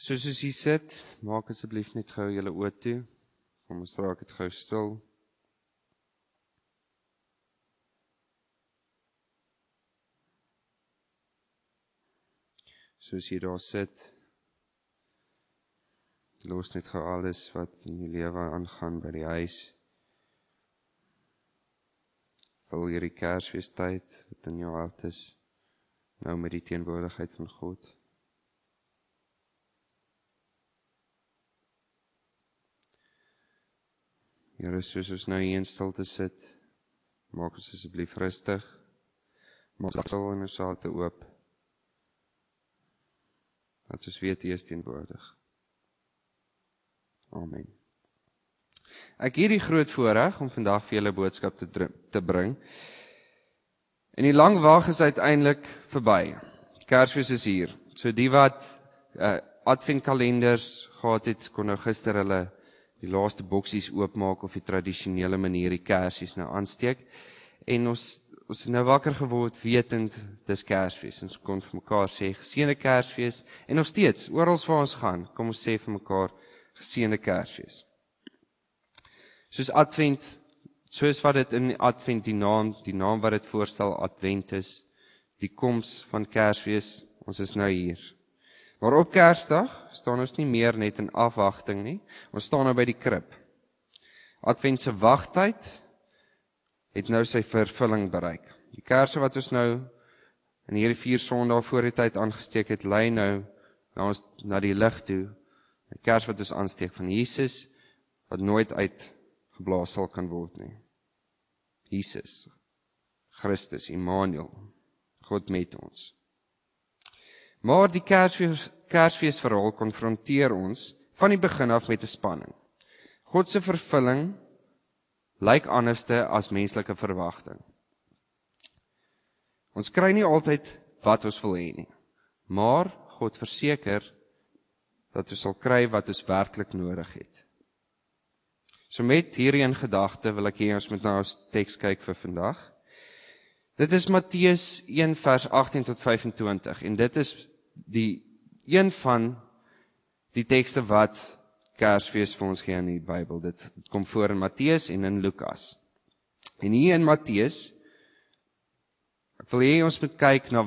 Soos jy sit, maak asseblief net gou julle oë toe. Kom ons raak dit gou stil. Soos jy daar sit, los net gou alles wat in die lewe aangaan by die huis. Vul hierdie Kersfeestyd wat in jou hart is, nou met die teenwoordigheid van God. Here, soos ons nou hier in stilte sit, maak ons asseblief rustig, maak ons stil en ons harte oop, dat ons weet U is teenwoordig. Amen. Ek het die groot voorreg om vandag vir julle boodskap te bring. En die lang wag is uiteindelik verby. Kersfees is hier. So die wat adventkalenders gehad het, kon nou gister hulle die laaste boksies oopmaak of die tradisionele manier die kersies nou aansteek. En ons het nou wakker geword wetend dis Kersfees. Ons kon vir mekaar sê geseënde Kersfees en nog steeds oral waar ons gaan, kom ons sê vir mekaar geseënde Kersfees. Soos Advent, soos wat dit in Advent die naam wat dit voorstel Advent is, die koms van Kersfees, ons is nou hier. Maar op Kersdag staan ons nie meer net in afwagting nie, ons staan nou by die krib. Advent se wagtyd het nou sy vervulling bereik. Die kerse wat ons nou in hierdie 4 Sondae voor die tyd aangesteek het, lei nou na die lig toe. Die kers wat ons aansteek van Jesus, wat nooit uitgeblaas sal kan word nie. Jesus, Christus, Immanuel, God met ons. Maar die Kersfeesverhaal konfronteer ons van die begin af met 'n spanning. God se vervulling lyk anderste as menslike verwagting. Ons kry nie altyd wat ons wil hê nie, maar God verseker dat ons sal kry wat ons werklik nodig het. So met hierdie in gedagte wil ek hê ons moet na ons teks kyk vir vandag. Dit is Matteus 1 vers 18 tot 25 en dit is een van die tekste wat Kersfees vir ons gee in die Bybel. Dit kom voor in Matteus en in Lukas. En hier in Matteus, ek wil hê ons moet kyk na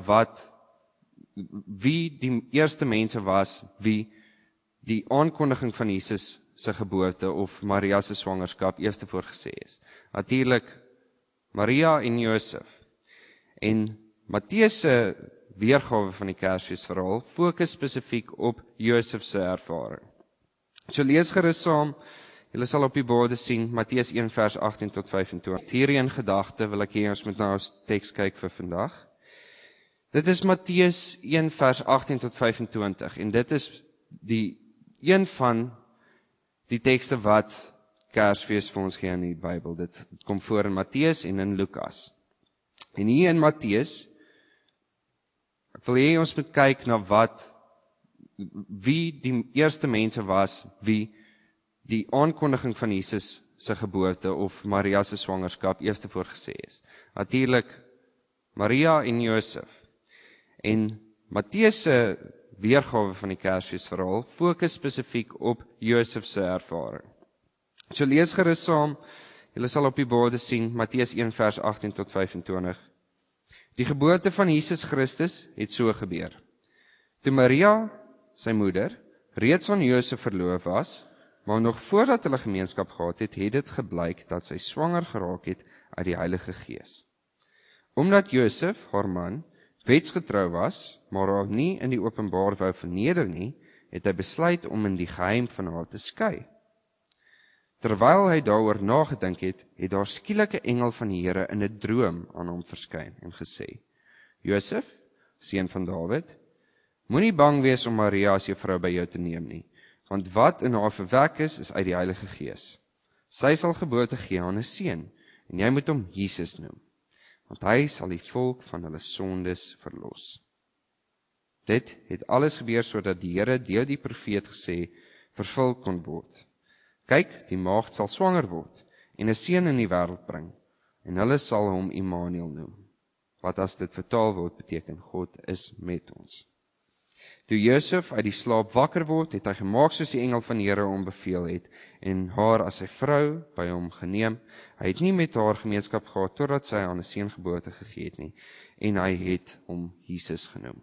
wie die eerste mense was, wie die aankondiging van Jesus se geboorte of Maria se swangerskap eers voorgesê is. Natuurlik Maria en Josef. En Matteus se weergawe van die Kersfeesverhaal fokus spesifiek op Josef se ervaring. So lees gerus saam, julle sal op die borde sien, Matteus 1 vers 18 tot 25. Hierdie in gedagte wil ek hê ons moet na ons teks kyk vir vandag. Dit is Matteus 1 vers 18 tot 25 en dit is een van die tekste wat Kersfees vir ons gee in die Bybel. Dit kom voor in Matteus en in Lukas. En hier in Matteus, ek wil hê ons moet kyk na wie die eerste mense was, wie die aankondiging van Jesus se geboorte of Maria se swangerskap eers voorgesê is. Natuurlik Maria en Josef. En Matteus se weergawe van die Kersfeesverhaal fokus spesifiek op Josef se ervaring. So lees gerus saam, julle sal op die borde sien, Matteus 1 vers 18 tot 25. Die geboorte van Jesus Christus het so gebeur. Toe Maria, sy moeder, reeds aan Josef verloof was, maar nog voordat hulle gemeenskap gehad het, het dit gebleik dat sy swanger geraak het uit die Heilige Gees. Omdat Josef, haar man, wetsgetrou was, maar haar nie in die openbaar wou verneder nie, het hy besluit om in die geheim van haar te skei. Terwyl hy daaroor nagedink het, het daar skielik 'n engel van die Here in 'n droom aan hom verskyn en gesê: Josef, seun van Dawid, moenie bang wees om Maria as jou vrou by jou te neem nie, want wat in haar verwek is uit die Heilige Gees. Sy sal geboorte gee aan 'n seun, en jy moet hom Jesus noem, want hy sal die volk van hulle sondes verlos. Dit het alles gebeur sodat die Here deur die profeet gesê vervul kon word. Kyk, die maagd sal swanger word en 'n seun in die wêreld bring, en hulle sal hom Immanuel noem, wat as dit vertaal word beteken God is met ons. Toe Josef uit die slaap wakker word, het hy gemaak soos die engel van die Here hom beveel het, en haar as sy vrou by hom geneem. Hy het nie met haar gemeenskap gehad, totdat sy aan 'n seun geboorte gegee het nie, en hy het hom Jesus genoem.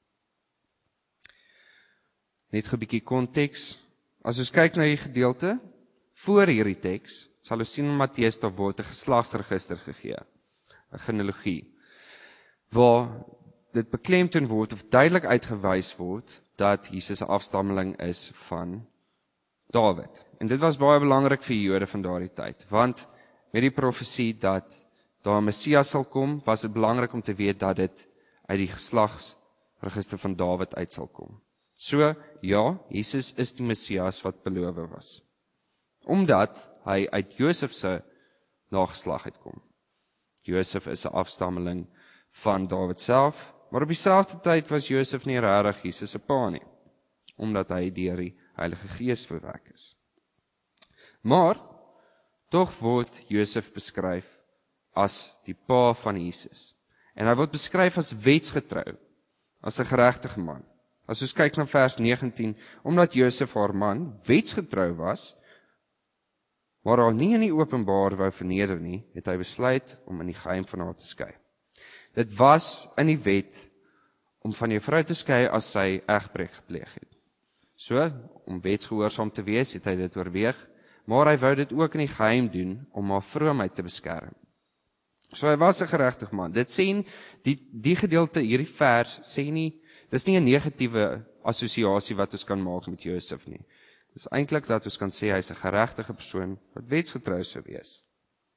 Net 'n bietjie konteks. As ons kyk na die gedeelte, voor hierdie teks, sal ons sien in Matteus daar word 'n geslagsregister gegee, 'n genealogie, waar dit beklemtoon word of duidelik uitgewys word dat Jesus 'n afstammeling is van Dawid. En dit was baie belangrik vir die Jode van daardie tyd, want met die profesie dat daar 'n Messias sal kom, was dit belangrik om te weet dat dit uit die geslagsregister van Dawid uit sal kom. So, ja, Jesus is die Messias wat beloof was, omdat hy uit Josef se nageslag uitkom. Josef is 'n afstammeling van Dawid self, maar op dieselfde tyd was Josef nie regtig Jesus se pa nie, omdat hy deur die Heilige Gees verwek is. Maar, tog word Josef beskryf as die pa van Jesus. En hy word beskryf as wetsgetrou, as 'n geregtige man. As ons kyk na vers 19, omdat Josef haar man wetsgetrou was, maar haar nie in die openbaar wou verneder nie, het hy besluit om in die geheim van haar te skei. Dit was in die wet om van jou vrou te skei as sy egbreek gepleeg het. So, om wetsgehoorsaam te wees, het hy dit oorweeg, maar hy wou dit ook in die geheim doen om haar vroomheid te beskerm. So hy was 'n geregtige man. Dit sê die gedeelte hierdie vers sê nie, dis nie 'n negatiewe assosiasie wat ons kan maak met Josef nie. Dis eintlik dat ons kan sê hy's 'n geregtige persoon wat wetsgetrou sou wees.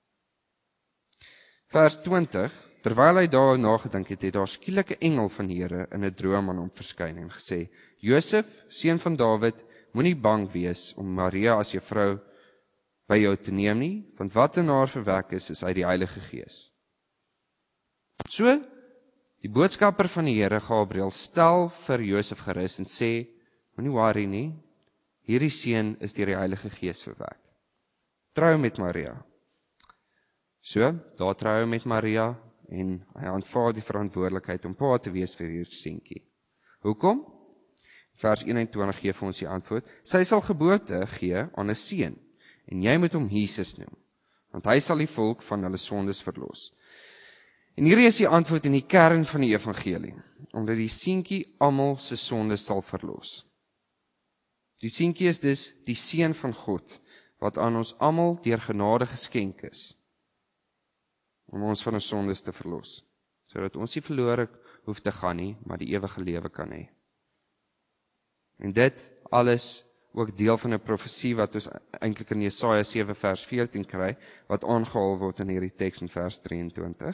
Vers 20, terwyl hy daar nagedink het, het daar skielik 'n engel van die Here in 'n droom aan hom verskyn en gesê: Josef, seun van Dawid, moenie bang wees om Maria as jou vrou by jou te neem nie, want wat in haar verwek is uit die Heilige Gees. So, die boodskapper van die Here, Gabriël, stel vir Josef gerus en sê: moenie worry nie, hierdie seun is deur die Heilige Gees verwek. Trou met Maria. So, daar trou hy met Maria en hy aanvaar die verantwoordelikheid om pa te wees vir hierdie seentjie. Hoekom? Vers 21 gee vir ons die antwoord: sy sal geboorte gee aan 'n seun, en jy moet hom Jesus noem, want hy sal die volk van hulle sondes verlos. En hierdie is die antwoord in die kern van die evangelie, omdat die seentjie almal se sondes sal verlos. Die seentjie is dus die seun van God, wat aan ons almal deur genade geskenk is, om ons van ons sondes te verlos, sodat ons nie verlore hoef te gaan nie, maar die ewige lewe kan hê. En dit alles ook deel van 'n profesie wat ons eintlik in Jesaja 7 vers 14 kry, wat aangehaal word in hierdie teks in vers 23.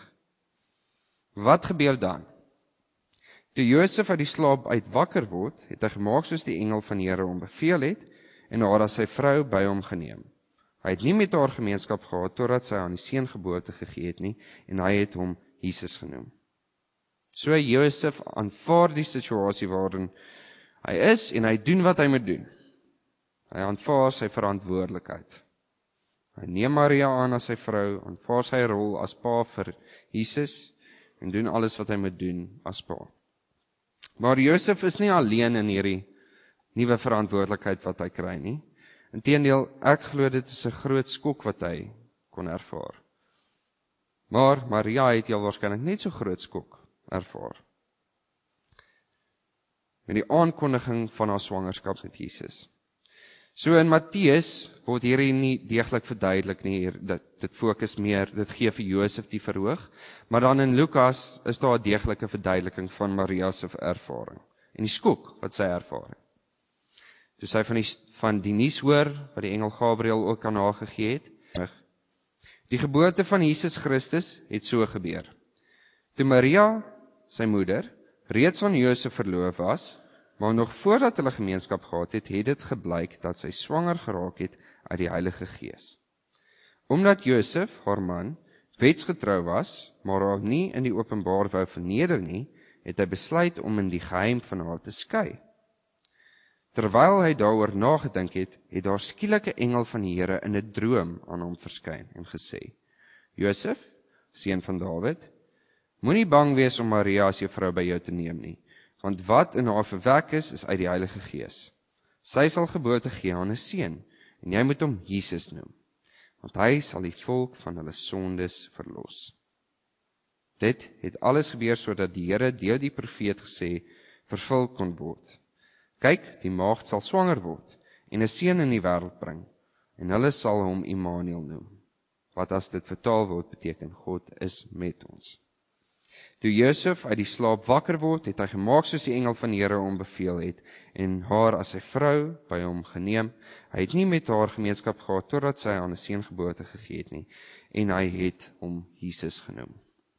Wat gebeur dan? Toe Josef uit die slaap uit wakker word, het hy gemaak soos die engel van die Here hom beveel het, en haar as sy vrou by hom geneem. Hy het nie met haar gemeenskap gehad, totdat sy aan die seun geboorte gegee het nie, en hy het hom Jesus genoem. So Josef aanvaar die situasie waarin hy is, en hy doen wat hy moet doen. Hy aanvaar sy verantwoordelikheid. Hy neem Maria aan as sy vrou, aanvaar sy rol as pa vir Jesus, en doen alles wat hy moet doen as pa. Maar Josef is nie alleen in hierdie nuwe verantwoordelikheid wat hy kry nie. Inteendeel, ek glo dit is 'n groot skok wat hy kon ervaar. Maar Maria het heel waarskynlik net so groot skok ervaar met die aankondiging van haar swangerskap met Jesus. So in Matteus word hierdie nie deeglik verduidelik nie, dit fokus meer, dit gee vir Josef die verhoog, maar dan in Lukas is daar 'n deeglike verduideliking van Maria se ervaring en die skok wat sy ervaar het. Toe sy van die nuus hoor, wat die engel Gabriël ook aan haar gegee het. Die geboorte van Jesus Christus het so gebeur. Toe Maria, sy moeder, reeds aan Josef verloof was, maar nog voordat hulle gemeenskap gehad het, het dit gebleik dat sy swanger geraak het uit die Heilige Gees. Omdat Josef, haar man, wetsgetrou was, maar haar nie in die openbaar wou verneder nie, het hy besluit om in die geheim van haar te skei. Terwyl hy daaroor nagedink het, het daar skielik 'n engel van die Here in 'n droom aan hom verskyn en gesê: Josef, seun van Dawid, moenie bang wees om Maria as jou vrou by jou te neem nie, Want wat in haar verwek is uit die Heilige Gees. Sy sal geboorte gee aan 'n seun, en jy moet hom Jesus noem, want hy sal die volk van hulle sondes verlos. Dit het alles gebeur sodat die Here deur die profeet gesê vervul kon word. Kyk, die maagd sal swanger word en 'n seun in die wêreld bring, en hulle sal hom Immanuel noem. Wat as dit vertaal word beteken God is met ons. Toe Josef uit die slaap wakker word, het hy gemaak soos die engel van die Here hom beveel het, en haar as sy vrou by hom geneem. Hy het nie met haar gemeenskap gehad totdat sy aan 'n seun geboorte gegee het nie, en hy het hom Jesus genoem.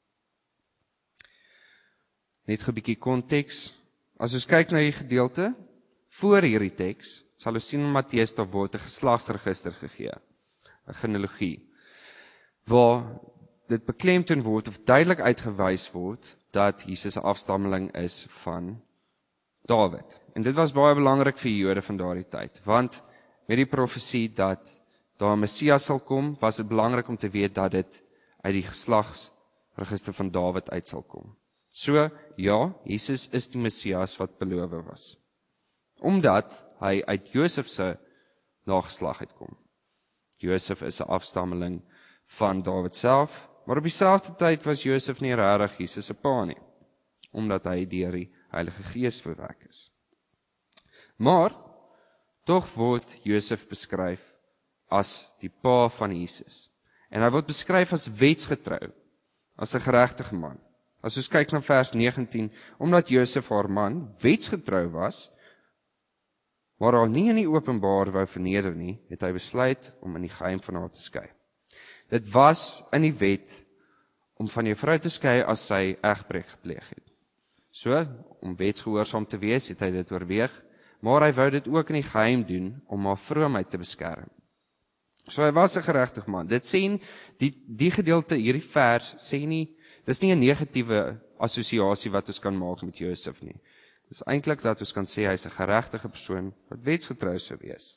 Net 'n bietjie konteks. As ons kyk na die gedeelte voor hierdie teks, sal ons sien in Matteus daar word 'n geslagsregister gegee, 'n genealogie, waar dit beklemtoon word of duidelik uitgewys word dat Jesus 'n afstammeling is van Dawid. En dit was baie belangrik vir die Jode van daardie tyd, want met die profesie dat daar 'n Messias sal kom, was dit belangrik om te weet dat dit uit die geslagsregister van Dawid uit sal kom. So, ja, Jesus is die Messias wat beloof was, omdat hy uit Josef se nageslag uitkom. Josef is 'n afstammeling van Dawid self, maar op dieselfde tyd was Josef nie regtig Jesus se pa nie, omdat hy deur die Heilige Gees verwek is. Maar, tog word Josef beskryf as die pa van Jesus. En hy word beskryf as wetsgetrou, as 'n geregtige man. As ons kyk na vers 19, omdat Josef haar man wetsgetrou was, maar haar nie in die openbaar wou verneder nie, het hy besluit om in die geheim van haar te skei. Dit was in die wet om van jou vrou te skei as sy egbreek gepleeg het. So, om wetsgehoorsaam te wees, het hy dit oorweeg, maar hy wou dit ook in die geheim doen om haar vroomheid te beskerm. So hy was 'n geregtige man. Dit sê die gedeelte hierdie vers sê nie, dis nie 'n negatiewe assosiasie wat ons kan maak met Josef nie. Dis eintlik dat ons kan sê hy's 'n geregtige persoon wat wetsgetrou sou wees.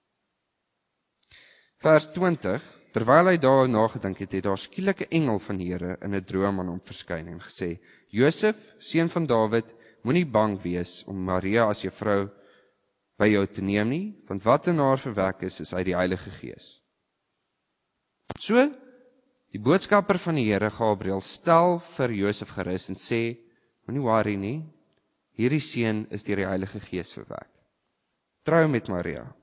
Vers 20, terwyl hy daar nagedink het, het daar skielik 'n engel van die Here in 'n droom aan hom verskyn en gesê: Josef, seun van Dawid, moenie bang wees om Maria as jou vrou by jou te neem nie, want wat in haar verwek is uit die Heilige Gees. So, die boodskapper van die Here, Gabriël, stel vir Josef gerus en sê: moenie worry nie, hierdie seun is deur die Heilige Gees verwek. Trou met Maria.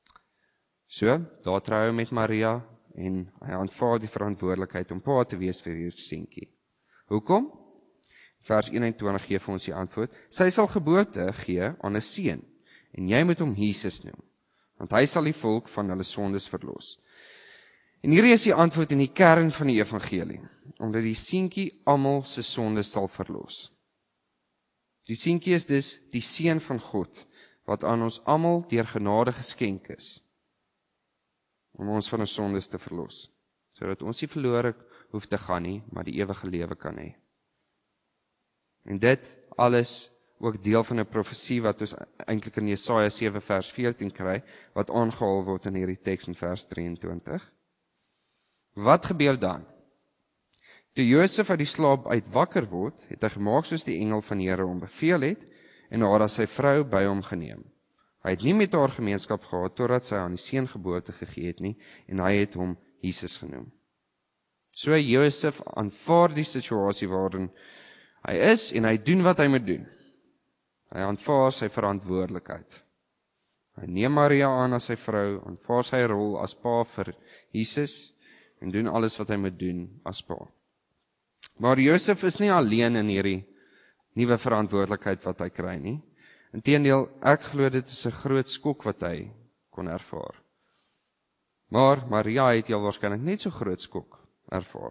So, daar trou hy met Maria, en hy aanvaar die verantwoordelikheid om pa te wees vir hierdie seentjie. Hoekom? Vers 21 gee vir ons die antwoord: sy sal geboorte gee aan 'n seun, en jy moet hom Jesus noem, want hy sal die volk van hulle sondes verlos. En hierdie is die antwoord in die kern van die evangelie, omdat die seentjie almal se sondes sal verlos. Die seentjie is dus die seun van God, wat aan ons almal deur genade geskenk is, om ons van ons sondes te verlos, sodat ons nie verlore hoef te gaan nie, maar die ewige lewe kan hê. En dit alles ook deel van 'n profesie wat ons eintlik in Jesaja 7 vers 14 kry, wat aangehaal word in hierdie teks in vers 23. Wat gebeur dan? Toe Josef uit die slaap uit wakker word, het hy gemaak soos die engel van die Here hom beveel het, en haar as sy vrou by hom geneem. Hy het nie met haar gemeenskap gehad totdat sy aan die seun geboorte gegee het nie, en hy het hom Jesus genoem. So Josef aanvaar die situasie waarin hy is, en hy doen wat hy moet doen. Hy aanvaar sy verantwoordelikheid. Hy neem Maria aan as sy vrou, aanvaar sy rol as pa vir Jesus, en doen alles wat hy moet doen as pa. Maar Josef is nie alleen in hierdie nuwe verantwoordelikheid wat hy kry nie. Inteendeel, ek glo dit is 'n groot skok wat hy kon ervaar. Maar Maria het heel waarskynlik net so groot skok ervaar.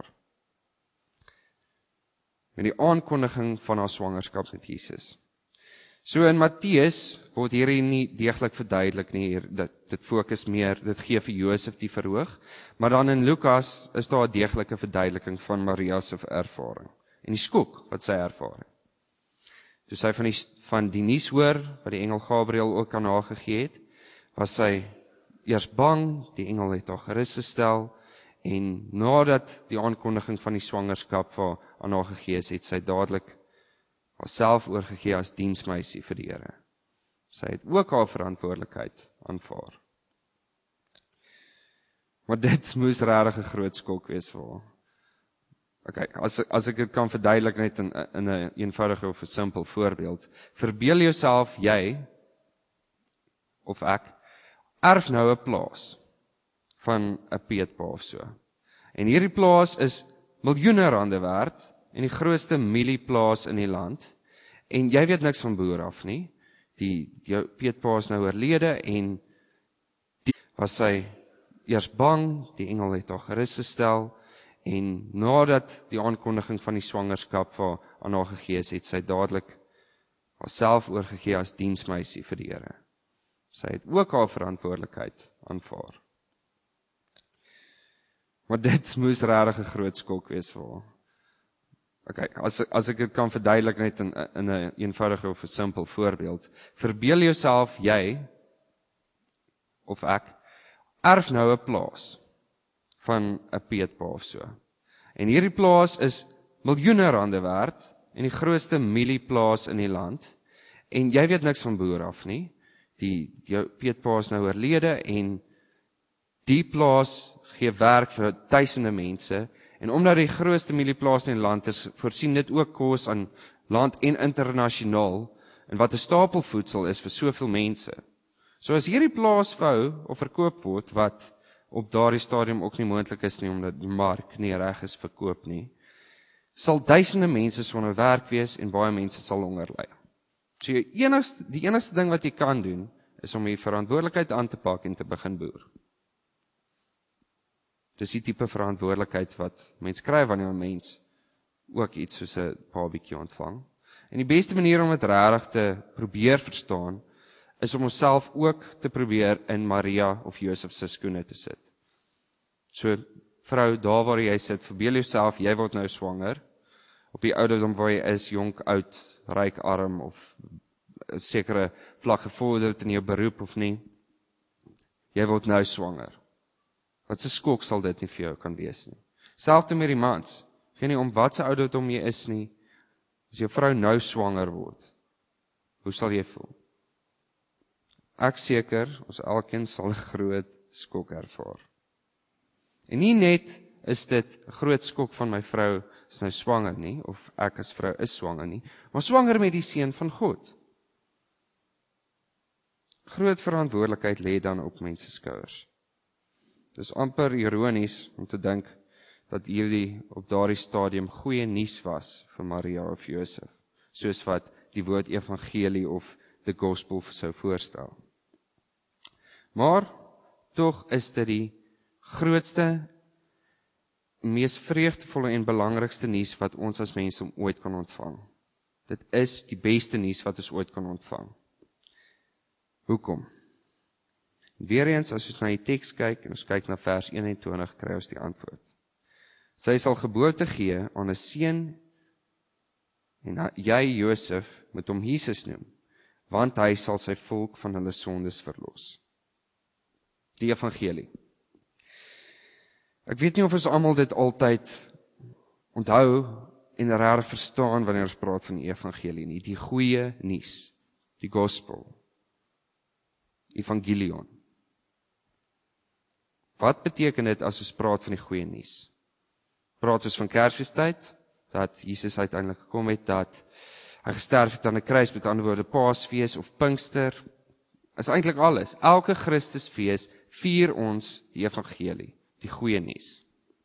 Met die aankondiging van haar swangerskap met Jesus. So in Matteus word hierdie nie deeglik verduidelik nie, dit fokus meer, dit gee vir Josef die verhoog, maar dan in Lukas is daar 'n deeglike verduideliking van Maria se ervaring en die skok wat sy ervaar het. Toe sy van die nuus hoor wat die engel Gabriël ook aan haar gegee het, was sy eers bang, die engel het haar gerusgestel, en nadat die aankondiging van die swangerskap aan haar gegee is, het sy dadelik haarself oorgegee as diensmeisie vir die Here. Sy het ook haar verantwoordelikheid aanvaar. Maar dit moes regtig 'n groot skok wees vir haar. Okay, as ek dit kan verduidelik net in 'n eenvoudige of 'n simpel voorbeeld. Verbeel jouself jy of ek erf nou 'n plaas van 'n peetpa of so. En hierdie plaas is miljoene rande werd en die grootste mielieplaas in die land. En jy weet niks van boer af nie. Jou peetpa is nou oorlede en was sy eers bang, die engel het haar gerus gestel. En nadat die aankondiging van die swangerskap aan haar gegee is, het sy dadelik haarself oorgegee as diensmeisie vir die Here. Sy het ook haar verantwoordelikheid aanvaar. Maar dit moes regtig 'n groot skok wees vir haar. Okay, as ek dit kan verduidelik net in 'n eenvoudige of 'n simpel voorbeeld. Verbeel jouself jy of ek erf nou 'n plaas van 'n peetpa of so. En hierdie plaas is miljoene rande werd en die grootste mielieplaas in die land. En jy weet niks van boer af nie. Jou peetpa is nou oorlede en die plaas gee werk vir duisende mense. En omdat die grootste mielieplaas in die land is, voorsien dit ook kos aan land en internasionaal, en wat 'n stapel voedsel is vir soveel mense. So as hierdie plaas vou of verkoop word, wat op daardie stadium ook nie moontlik is nie, omdat die mark nie reg is verkoop nie, sal duisende mense sonder werk wees en baie mense sal honger ly. So die enigste ding wat jy kan doen, is om die verantwoordelikheid aan te pak en te begin boer. Dis die tipe verantwoordelikheid wat mens kry wanneer 'n mens ook iets soos 'n babietjie ontvang. En die beste manier om dit regtig te probeer verstaan, is om onsself ook te probeer in Maria of Josef se skoene te sit. So, vrou, daar waar jy sit, verbeel jouself, jy word nou swanger, op die ouderdom waar jy is, jonk, oud, ryk, arm, of 'n sekere vlak gevorderd in jou beroep of nie, jy word nou swanger. Wat 'n skok sal dit nie vir jou kan wees nie. Selfs met die mans, geen nie om wat se ouderdom jy is nie, as jou vrou nou swanger word, hoe sal jy voel? Ek seker, ons elkeen sal 'n groot skok ervaar. En nie net is dit 'n groot skok van my vrou is nou swanger nie, of ek as vrou is swanger nie, maar swanger met die seun van God. Groot verantwoordelikheid lê dan op mense skouers. Dis amper ironies om te dink dat hierdie op daardie stadium goeie nuus was vir Maria of Josef, soos wat die woord evangelie of the gospel sou voorstel. Maar tog is dit die grootste, mees vreugdevolle en belangrikste nuus wat ons as mense ooit kan ontvang. Dit is die beste nuus wat ons ooit kan ontvang. Hoekom? Weereens, as ons na die teks kyk, en ons kyk na vers 21, kry ons die antwoord. Sy sal geboorte gee aan 'n seun, en jy, Josef, moet hom Jesus noem, want hy sal sy volk van hulle sondes verlos. Die evangelie. Ek weet nie of ons almal dit altyd onthou en regtig verstaan wanneer ons praat van die evangelie nie, die goeie nuus, die gospel, evangelion. Wat beteken dit as ons praat van die goeie nuus? Praat ons van Kersfeestyd, dat Jesus uiteindelik gekom het, dat hy gesterf het aan 'n kruis, met ander woorde Paasfees of Pinkster, is eintlik alles. Elke Christusfees vier ons die evangelie, die goeie nuus.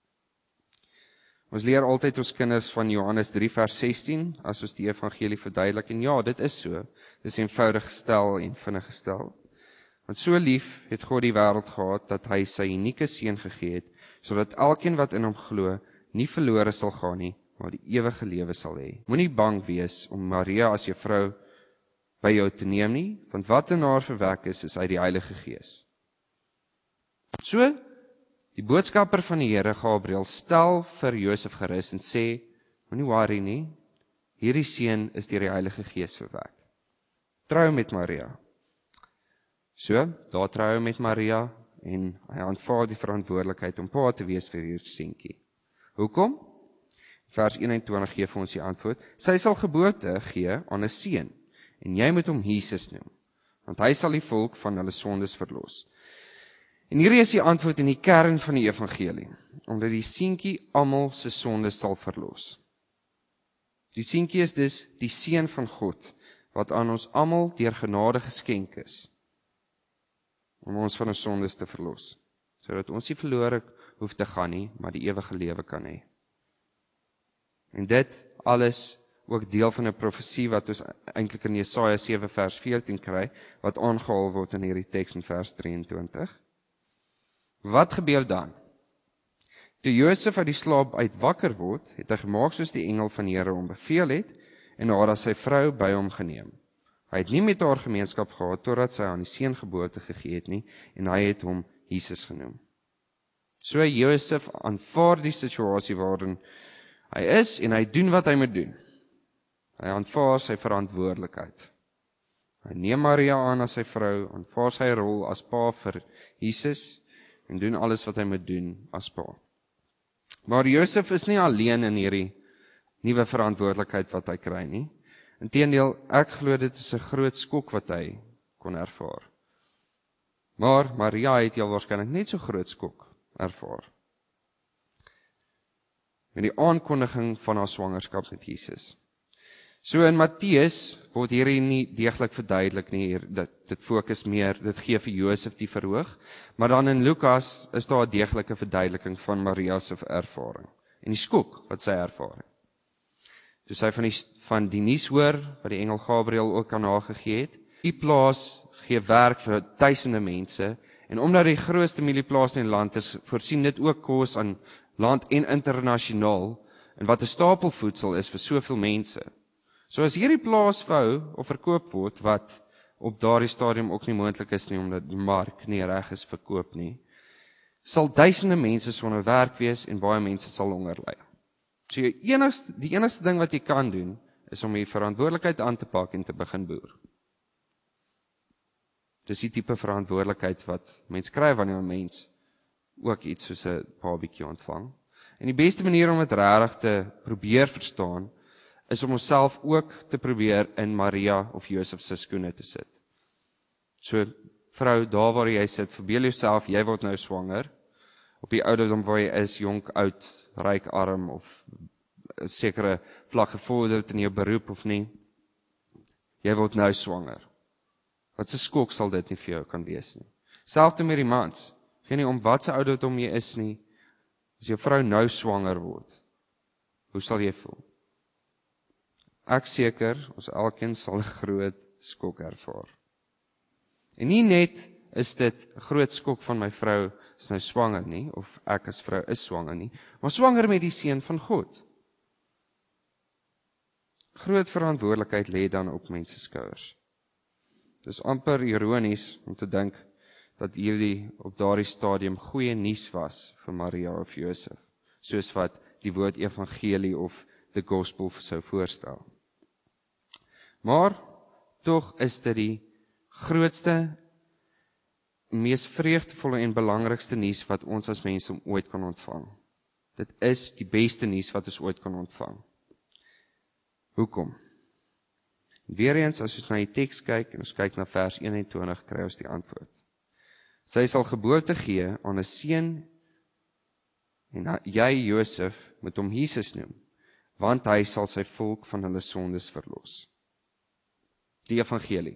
Ons leer altyd ons kinders van Johannes 3 vers 16, as ons die evangelie verduidelik, en ja, dit is so, dit is eenvoudig gestel en vinnig gestel. Want so lief het God die wêreld gehad, dat hy sy unieke seun gegee het, sodat elkeen wat in hom glo, nie verlore sal gaan nie, maar die ewige lewe sal hê. Moenie bang wees om Maria as jou vrou by jou te neem nie, want wat in haar verwek is uit die Heilige Gees. So, die boodskapper van die Here, Gabriël, stel vir Josef gerus en sê, moenie worry nie, hierdie seun is deur die Heilige Gees verwek. Trou met Maria. So, daar trou hy met Maria, en hy aanvaar die verantwoordelikheid om pa te wees vir hierdie seentjie. Hoekom? vers 21 gee vir ons die antwoord. Sy sal geboorte gee aan 'n seun, en jy moet hom Jesus noem, want hy sal die volk van hulle sondes verlos. En hierdie is die antwoord in die kern van die evangelie, omdat die seentjie almal se sondes sal verlos. Die seentjie is dus die seun van God, wat aan ons almal deur genade geskenk is, om ons van ons sondes te verlos, sodat ons nie verlore hoef te gaan nie, maar die ewige lewe kan hê. En dit alles ook deel van 'n profesie wat ons eintlik in Jesaja 7 vers 14 kry, wat aangehaal word in hierdie teks in vers 23. Wat gebeur dan? Toe Josef uit die slaap uit wakker word, het hy gemaak soos die engel van die Here hom beveel het, en haar as sy vrou by hom geneem. Hy het nie met haar gemeenskap gehad, totdat sy aan die seun geboorte gegee het nie, en hy het hom Jesus genoem. So Josef aanvaar die situasie waarin hy is, en hy doen wat hy moet doen. Hy aanvaar sy verantwoordelikheid. Hy neem Maria aan as sy vrou, aanvaar sy rol as pa vir Jesus, en doen alles wat hy moet doen as pa. Maar Josef is nie alleen in hierdie nuwe verantwoordelikheid wat hy kry nie. Inteendeel, ek glo dit is 'n groot skok wat hy kon ervaar. Maar Maria het heel waarskynlik net so groot skok ervaar. Met die aankondiging van haar swangerskap met Jesus. So in Matteus word hierdie nie deeglik verduidelik nie, dit fokus meer, dit gee vir Josef die verhoog, maar dan in Lukas is daar 'n deeglike verduideliking van Maria se ervaring, en die skok wat sy ervaar het. Toe sy van die nuus hoor, wat die engel Gabriël ook aan haar gegee het, die plaas gee werk vir duisende mense, en omdat die grootste mielieplaas in die land is, voorsien dit ook kos aan land en internasionaal, en wat 'n stapelvoedsel is vir soveel mense. So as hierdie plaas vou of verkoop word, wat op daardie stadium ook nie moontlik is nie, omdat die mark nie reg is verkoop nie, sal duisende mense sonder werk wees, en baie mense sal honger ly. So die enigste ding wat jy kan doen, is om die verantwoordelikheid aan te pak en te begin boer. Dis die tipe verantwoordelikheid wat mens kry wanneer 'n mens ook iets soos 'n babatjie ontvang. En die beste manier om dit regtig te probeer verstaan, is om onsself ook te probeer in Maria of Josef se skoene te sit. So, vrou, daar waar jy sit, verbeel jouself, jy word nou swanger, op die ouderdom waar jy is, jonk, oud, ryk, arm, of 'n sekere vlak gevorderd in jou beroep of nie, jy word nou swanger. Wat 'n skok sal dit nie vir jou kan wees nie. Selfs met die mans, geen nie om wat se ouderdom jy is nie, as jou vrou nou swanger word, hoe sal jy voel? Ek seker, ons elkeen sal 'n groot skok ervaar. En nie net is dit 'n groot skok van my vrou is nou swanger nie, of ek as vrou is swanger nie, maar swanger met die seun van God. Groot verantwoordelikheid lê dan op mense skouers. Dis amper ironies om te dink dat hierdie op daardie stadium goeie nuus was vir Maria of Josef, soos wat die woord evangelie of the gospel sou voorstel. Maar tog is dit die grootste, mees vreugdevolle en belangrikste nuus wat ons as mense ooit kan ontvang. Dit is die beste nuus wat ons ooit kan ontvang. Hoekom? Weereens, as ons na die teks kyk, en ons kyk na vers 21, kry ons die antwoord. Sy sal geboorte gee aan 'n seun, en jy, Josef, moet hom Jesus noem, want hy sal sy volk van hulle sondes verlos. Die evangelie.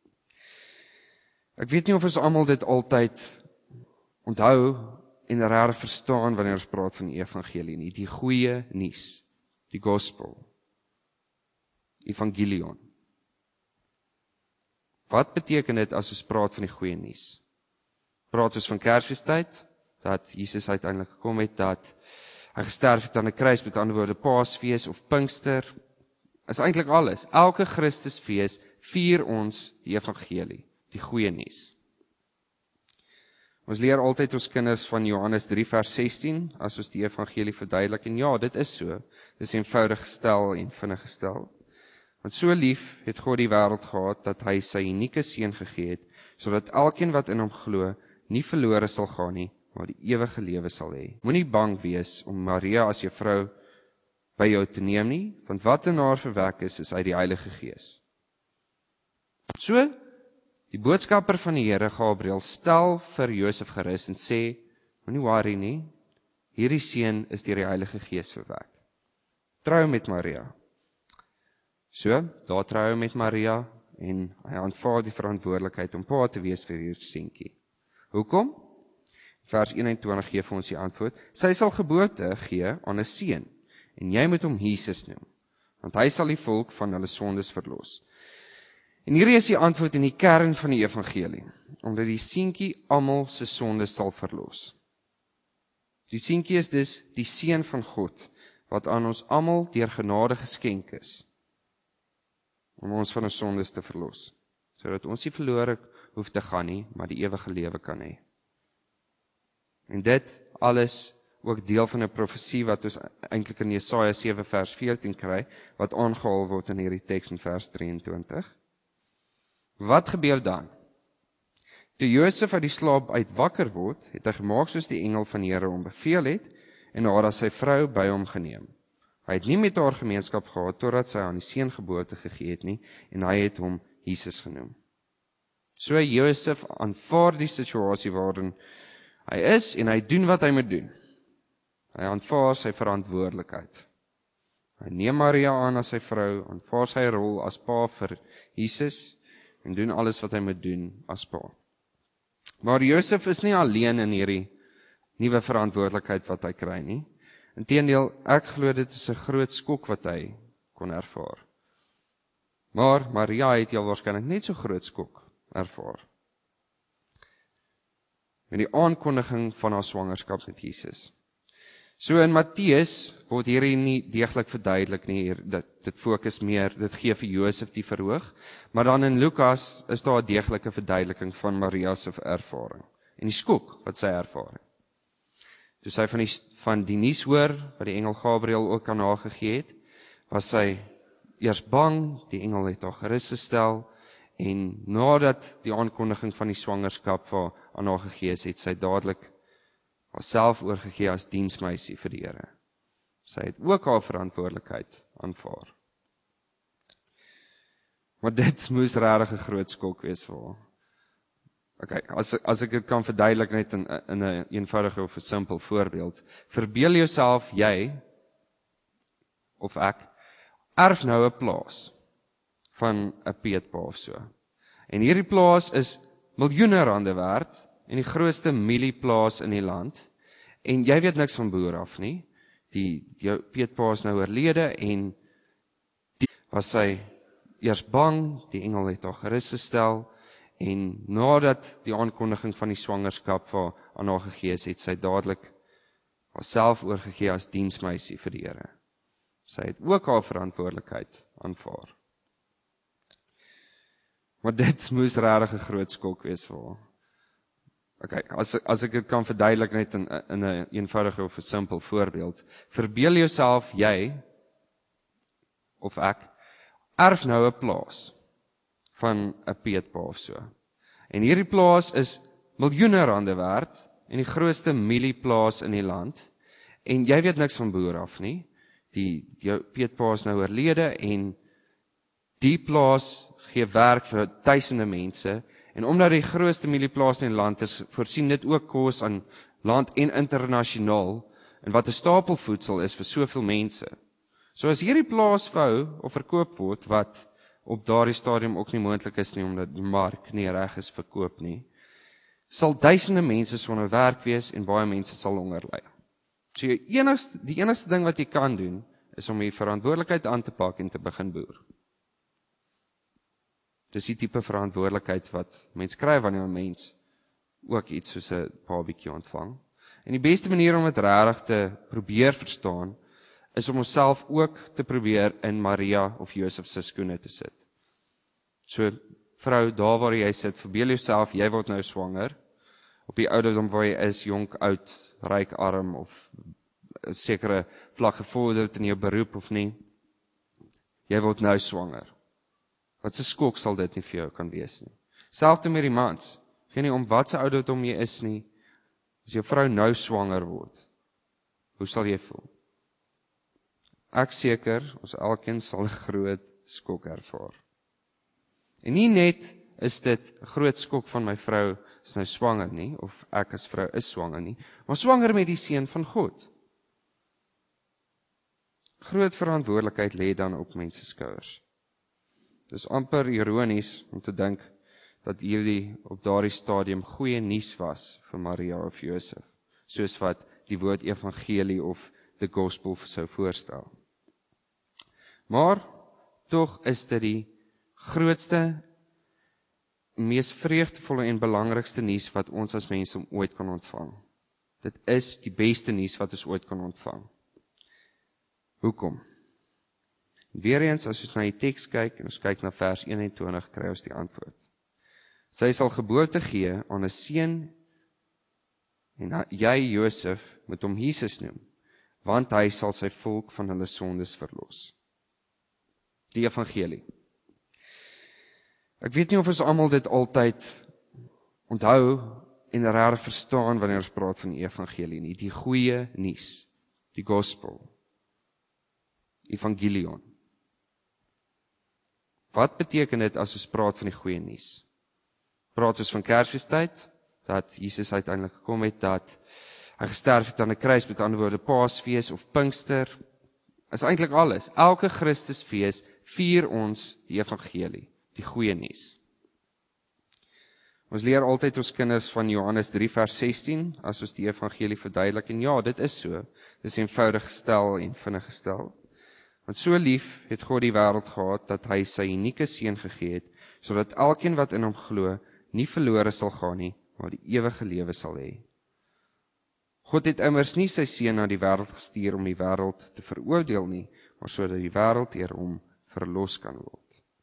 Ek weet nie of ons almal dit altyd onthou en regtig verstaan wanneer ons praat van die evangelie nie, die goeie nuus, die gospel, evangelion. Wat beteken dit as ons praat van die goeie nuus? Praat ons van Kersfeestyd, dat Jesus uiteindelik gekom het, dat hy gesterf het aan 'n kruis, met ander woorde Paasfees of Pinkster, is eintlik alles. Elke Christusfees vier ons die evangelie, die goeie nuus. Ons leer altyd ons kinders van Johannes 3 vers 16, as ons die evangelie verduidelik, en ja, dit is so, dit is eenvoudig gestel en vinnig gestel. Want so lief het God die wêreld gehad, dat hy sy unieke seun gegee het, sodat elkeen wat in hom glo, nie verlore sal gaan nie, maar die ewige lewe sal hê. Moenie bang wees om Maria as jou vrou by jou te neem nie, want wat in haar verwek is uit die Heilige Gees. So, die boodskapper van die Here, Gabriël, stel vir Josef gerus en sê, moenie worry nie, hierdie seun is deur die Heilige Gees verwek. Trou met Maria. So, daar trou hy met Maria, en hy aanvaar die verantwoordelikheid om pa te wees vir hierdie seentjie. Hoekom? Vers 21 gee vir ons die antwoord, sy sal geboorte gee aan 'n seun, en jy moet hom Jesus noem, want hy sal die volk van hulle sondes verlos. En hierdie is die antwoord in die kern van die evangelie, omdat die seentjie almal se sondes sal verlos. Die seentjie is dus die seun van God, wat aan ons almal deur genade geskenk is, om ons van ons sondes te verlos, sodat ons nie verlore hoef te gaan nie, maar die ewige lewe kan hê. En dit alles ook deel van 'n profesie wat ons eintlik in Jesaja 7 vers 14 kry, wat aangehaal word in hierdie teks in vers 23. Wat gebeur dan? Toe Josef uit die slaap uit wakker word, het hy gemaak soos die engel van die Here hom beveel het, en haar as sy vrou by hom geneem. Hy het nie met haar gemeenskap gehad, totdat sy aan die seun geboorte gegee het nie, en hy het hom Jesus genoem. So Josef aanvaar die situasie waarin hy is, en hy doen wat hy moet doen. Hy aanvaar sy verantwoordelikheid. Hy neem Maria aan as sy vrou, aanvaar sy rol as pa vir Jesus, en doen alles wat hy moet doen as pa. Maar Josef is nie alleen in hierdie nuwe verantwoordelikheid wat hy kry nie. Inteendeel, ek glo dit is 'n groot skok wat hy kon ervaar. Maar Maria het heel waarskynlik net so groot skok ervaar. Met die aankondiging van haar swangerskap met Jesus. So in Matteus word hierdie nie deeglik verduidelik nie, dit fokus meer, dit gee vir Josef die verhoog, maar dan in Lukas is daar 'n deeglike verduideliking van Maria se ervaring, en die skok wat sy ervaar. Toe sy van die nuus hoor, wat die engel Gabriël ook aan haar gegee het, was sy eers bang, die engel het haar gerus gestel, en nadat die aankondiging van die swangerskap aan haar gegee is, het sy dadelik haarself oorgegee as diensmeisie vir die Here. Sy het ook haar verantwoordelikheid aanvaar. Maar dit moes regtig 'n groot skok wees vir haar. Okay, as ek dit kan verduidelik net in 'n eenvoudige of 'n simpel voorbeeld. Verbeel jouself jy of ek erf nou 'n plaas van 'n peetpa of so. En hierdie plaas is miljoene rande werd en die grootste mielieplaas in die land. En jy weet niks van boer af nie. Jou peetpa is nou oorlede en was sy eers bang, die engel het haar gerus gestel, en nadat die aankondiging van die swangerskap aan haar gegee is, het sy dadelik haarself oorgegee as diensmeisie vir die Here. Sy het ook haar verantwoordelikheid aanvaar. Maar dit moes regtig 'n groot skok wees vir haar. Okay, as ek dit kan verduidelik net in 'n eenvoudige of 'n simpel voorbeeld. Verbeel jouself jy of ek erf nou 'n plaas van 'n peetpa of so. En hierdie plaas is miljoene rande werd en die grootste mielieplaas in die land. En jy weet niks van boer af nie. Jou peetpa is nou oorlede en die plaas gee werk vir duisende mense. En omdat die grootste mielieplaas in die land is, voorsien dit ook kos aan land en internasionaal, en wat 'n stapel voedsel is vir soveel mense. So as hierdie plaas vou of verkoop word, wat op daardie stadium ook nie moontlik is nie, omdat die mark nie reg is verkoop nie, sal duisende mense sonder werk wees en baie mense sal honger ly. So die enigste ding wat jy kan doen, is om die verantwoordelikheid aan te pak en te begin boer. Dis die tipe verantwoordelikheid wat mens kry wanneer 'n mens ook iets soos 'n babatjie ontvang. En die beste manier om dit regtig te probeer verstaan, is om onsself ook te probeer in Maria of Josef se skoene te sit. So, vrou, daar waar jy sit, verbeel jouself, jy word nou swanger, op die ouderdom waar jy is, jonk, oud, ryk, arm, of 'n sekere vlak gevorderd in jou beroep of nie, jy word nou swanger. Wat 'n skok sal dit nie vir jou kan wees nie. Selfs met die mans, geen nie om wat se ouderdom jy is nie, as jou vrou nou swanger word, hoe sal jy voel? ek seker, ons elkeen sal 'n groot skok ervaar. En nie net is dit 'n groot skok van my vrou is nou swanger nie, of ek as vrou is swanger nie, maar swanger met die seun van God. Groot verantwoordelikheid lê dan op mense se skouers. Dis amper ironies om te dink dat hierdie op daardie stadium goeie nuus was vir Maria of Josef, soos wat die woord evangelie of the gospel sou voorstel. Maar tog is dit die grootste, mees vreugdevolle en belangrikste nuus wat ons as mense ooit kan ontvang. Dit is die beste nuus wat ons ooit kan ontvang. Hoekom? Weereens, as ons na die teks kyk, en ons kyk na vers 21, kry ons die antwoord. Sy sal geboorte gee aan 'n seun, en jy, Josef, moet hom Jesus noem, want hy sal sy volk van hulle sondes verlos. Die evangelie. Ek weet nie of ons almal dit altyd onthou en regtig verstaan wanneer ons praat van die evangelie nie. Die goeie nuus, die gospel, evangelion. Wat beteken dit as ons praat van die goeie nuus? Praat ons van Kersfeestyd, dat Jesus uiteindelik gekom het, dat hy gesterf het aan 'n kruis, met ander woorde Paasfees of Pinkster, is eintlik alles. Elke Christusfees vier ons die evangelie, die goeie nuus. Ons leer altyd ons kinders van Johannes 3 vers 16, as ons die evangelie verduidelik, en ja, dit is so, dit is eenvoudig gestel en vinnig gestel. Want so lief het God die wêreld gehad, dat hy sy unieke seun gegee het, sodat elkeen wat in hom glo, nie verlore sal gaan nie, maar die ewige lewe sal hê. God het immers nie sy seun na die wêreld gestuur om die wêreld te veroordeel nie, maar sodat die wêreld deur hom verlos kan word.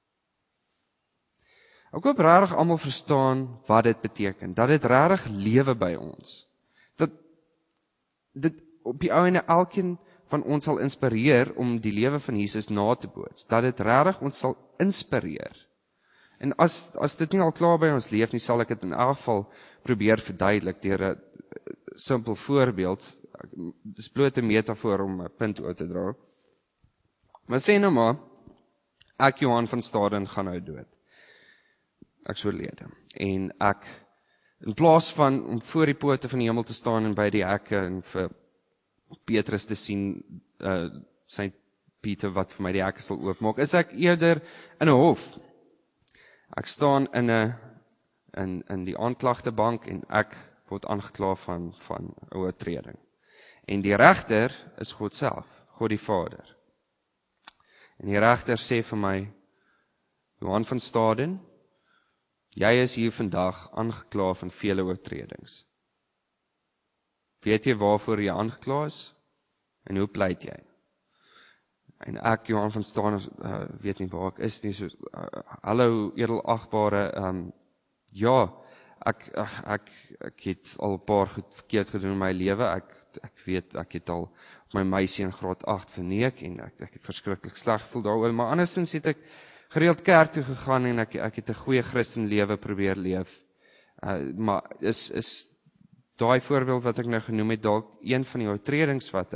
Ek hoop regtig almal verstaan wat dit beteken, dat dit regtig lewe by ons. Dat dit op die ou ende elkeen van ons sal inspireer om die lewe van Jesus na te boots, dat dit regtig ons sal inspireer. En as dit nie al klaar by ons leef nie, sal ek dit in elk geval probeer verduidelik deur 'n simpel voorbeeld. Dis bloot 'n metafoor om 'n punt oor te dra. Maar sê nou maar, ek Johan van Staden gaan nou dood. Ek is oorlede. En ek, in plaas van om voor die poorte van die hemel te staan en by die hekke en vir Petrus te sien, Saint Pieter wat vir my die hekke sal oopmaak, is ek eerder in 'n hof. Ek staan in die aanklagtebank en ek word aangekla van 'n oortreding. En die regter is God self, God die Vader. En die regter sê vir my, Johan van Staden, jy is hier vandag aangekla van vele oortredings. Weet jy waarvoor jy aangekla is? En hoe pleit jy? En ek, Johan van Staden, weet nie waar ek is nie, so, hallo edelagbare, ja, ek het al 'n paar goed verkeerd gedoen in my lewe, ek weet, ek het al my meisie in graad 8 verneek, en ek het verskriklik sleg gevoel daaroor, maar andersins het ek gereeld kerk toe gegaan, en ek het 'n goeie Christenlewe probeer leef, maar is daai voorbeeld wat ek nou genoem het, dalk een van die oortredings wat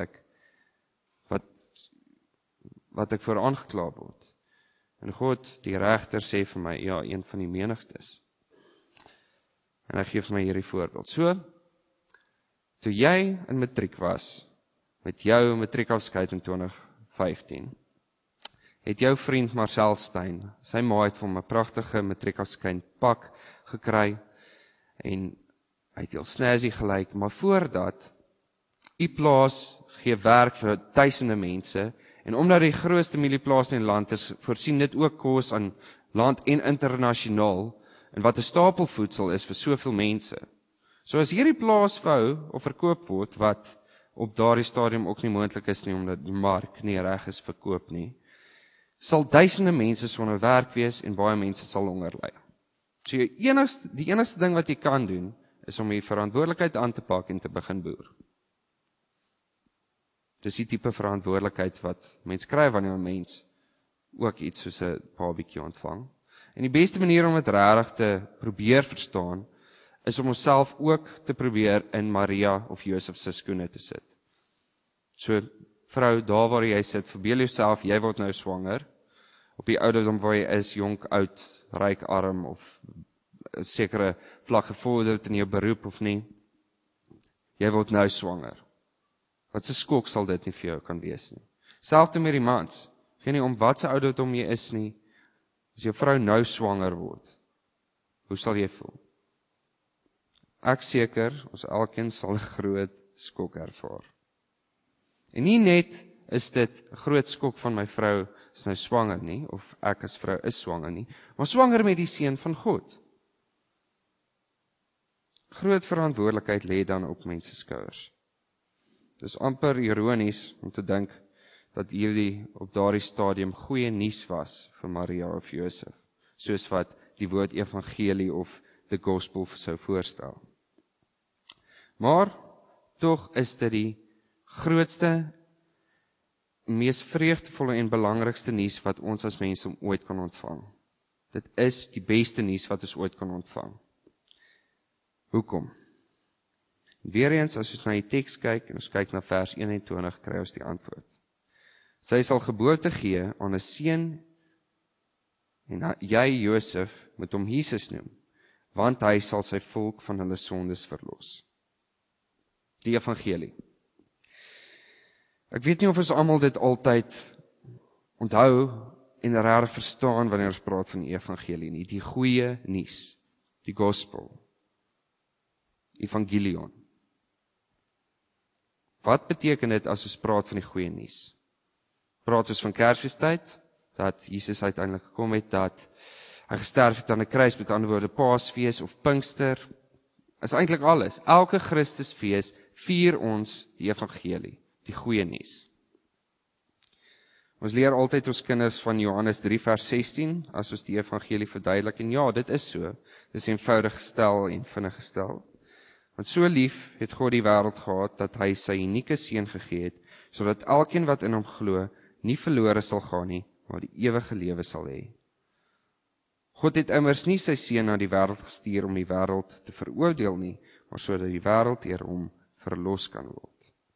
ek voor aangekla word. En God, die regter, sê vir my, ja, een van die menigstes. En hy gee vir my hierdie voorbeeld. So, toe jy in matriek was, met jou matriekafskeid in 2015, het jou vriend Marcel Stein, sy ma het vir hom 'n pragtige matriekafskeid pak gekry, en hy het heel snazzy gelyk, maar voordat, die plaas gee werk vir duisende mense, en omdat die grootste mielieplaas in die land is, voorsien dit ook kos aan land en internasionaal, en wat 'n stapelvoedsel is vir soveel mense. So as hierdie plaas vou of verkoop word, wat op daardie stadium ook nie moontlik is nie, omdat die mark nie reg is verkoop nie, sal duisende mense sonder werk wees, en baie mense sal honger ly. So die enigste ding wat jy kan doen, is om die verantwoordelikheid aan te pak en te begin boer. Dis die tipe verantwoordelikheid wat mens kry wanneer 'n mens ook iets soos 'n barbecue ontvang. En die beste manier om dit regtig te probeer verstaan, is om onsself ook te probeer in Maria of Josef se skoene te sit. So, vrou, daar waar jy sit, verbeel jouself, jy word nou swanger, op die ouderdom waar jy is, jonk, oud, ryk, arm, of 'n sekere vlak gevorderd in jou beroep of nie, jy word nou swanger. Wat 'n skok sal dit nie vir jou kan wees nie. Selfs met die mans, geen nie om wat se ouderdom jy is nie, as jou vrou nou swanger word, hoe sal jy voel? Ek seker, ons elkeen sal 'n groot skok ervaar. En nie net is dit 'n groot skok van my vrou is nou swanger nie, of ek as vrou is swanger nie, maar swanger met die seun van God. Groot verantwoordelikheid lê dan op mense se skouers. Dis amper ironies om te dink dat hierdie op daardie stadium goeie nuus was vir Maria of Josef, soos wat die woord evangelie of the gospel sou voorstel. Maar tog is dit die grootste, mees vreugdevolle en belangrikste nuus wat ons as mense ooit kan ontvang. Dit is die beste nuus wat ons ooit kan ontvang. Hoekom? Weereens, as ons na die teks kyk, en ons kyk na vers 21, kry ons die antwoord. Sy sal geboorte gee aan 'n seun, en jy, Josef, moet hom Jesus noem, want hy sal sy volk van hulle sondes verlos. Die evangelie. Ek weet nie of ons almal dit altyd onthou en regtig verstaan wanneer ons praat van die evangelie nie. Die goeie nuus, die gospel, evangelion. Wat beteken dit as ons praat van die goeie nuus? Praat ons van Kersfeestyd, dat Jesus uiteindelik gekom het, dat hy gesterf het aan 'n kruis, met ander woorde Paasfees of Pinkster, is eintlik alles. Elke Christusfees vier ons die evangelie, die goeie nuus. Ons leer altyd ons kinders van Johannes 3 vers 16, as ons die evangelie verduidelik, en ja, dit is so, dit is eenvoudig gestel en vinnig gestel. Want so lief het God die wêreld gehad, dat hy sy unieke seun gegee het, sodat elkeen wat in hom glo, nie verlore sal gaan nie, maar die ewige lewe sal hê. God het immers nie sy seun na die wêreld gestuur om die wêreld te veroordeel nie, maar sodat die wêreld deur hom verlos kan word.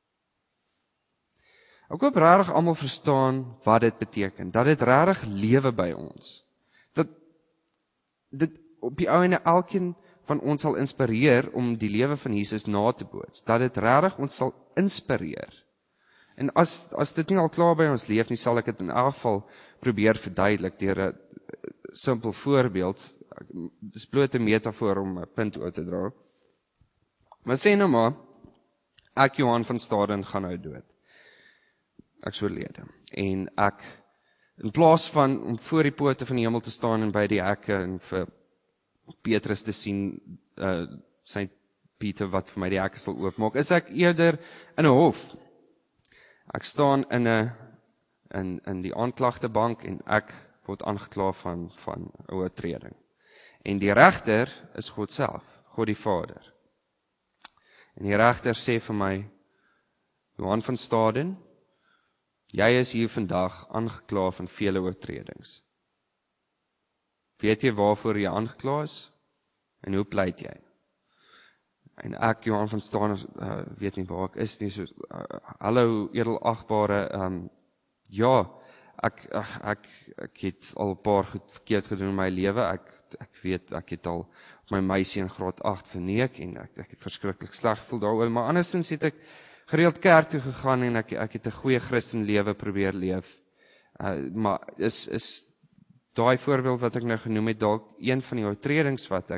Ek hoop regtig almal verstaan wat dit beteken, dat dit regtig lewe by ons. Dat dit op die ou ende elkeen van ons sal inspireer om die lewe van Jesus na te boots, dat dit regtig ons sal inspireer. En as dit nie al klaar by ons leef nie, sal ek dit in elk geval probeer verduidelik deur 'n simpel voorbeeld. Dis bloot 'n metafoor om 'n punt oor te dra. Maar sê nou maar, ek Johan van Staden gaan nou dood. Ek is oorlede. En ek, in plaas van om voor die poorte van die hemel te staan en by die hekke en vir Petrus te sien, Saint Pieter wat vir my die hekke sal oopmaak, is ek eerder in 'n hof. Ek staan in die aanklagtebank en ek word aangekla van 'n oortreding. En die regter is God self, God die Vader. En die regter sê vir my, Johan van Staden, jy is hier vandag aangekla van vele oortredings. Weet jy waarvoor jy aangekla is? En hoe pleit jy? En ek, Johan van Staden, weet nie waar ek is nie, so, hallo edelagbare, ja, ek het al 'n paar goed verkeerd gedoen in my lewe, ek weet, ek het al op my meisie in graad 8 verneek, en ek het verskriklik sleg gevoel daaroor, maar andersins het ek gereeld kerk toe gegaan, en ek het 'n goeie Christenlewe probeer leef, maar is daai voorbeeld wat ek nou genoem het, dalk een van die oortredings wat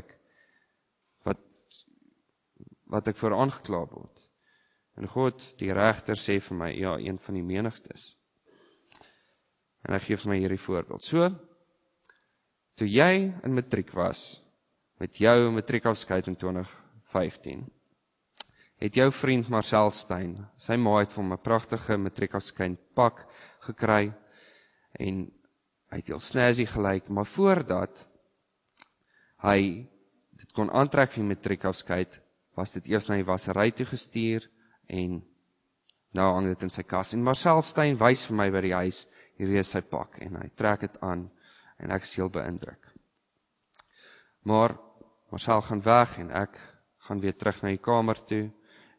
ek voor aangekla word. En God, die regter, sê vir my, ja, een van die menigstes. En hy gee vir my hierdie voorbeeld. So, toe jy in matriek was, met jou matriekafskeid in 2015, het jou vriend Marcel Stein, sy ma het vir hom 'n pragtige matriekafskeid pak gekry, en hy het heel snazzy gelyk, maar voordat hy dit kon aantrek vir die matriekafskeid, was dit eers na die wassery toe gestuur, en nou hang dit in sy kas. En Marcel Stein wys vir my by die huis, hierdie is sy pak, en hy trek dit aan, en ek is heel beïndruk. Maar Marcel gaan weg, en ek gaan weer terug na die kamer toe,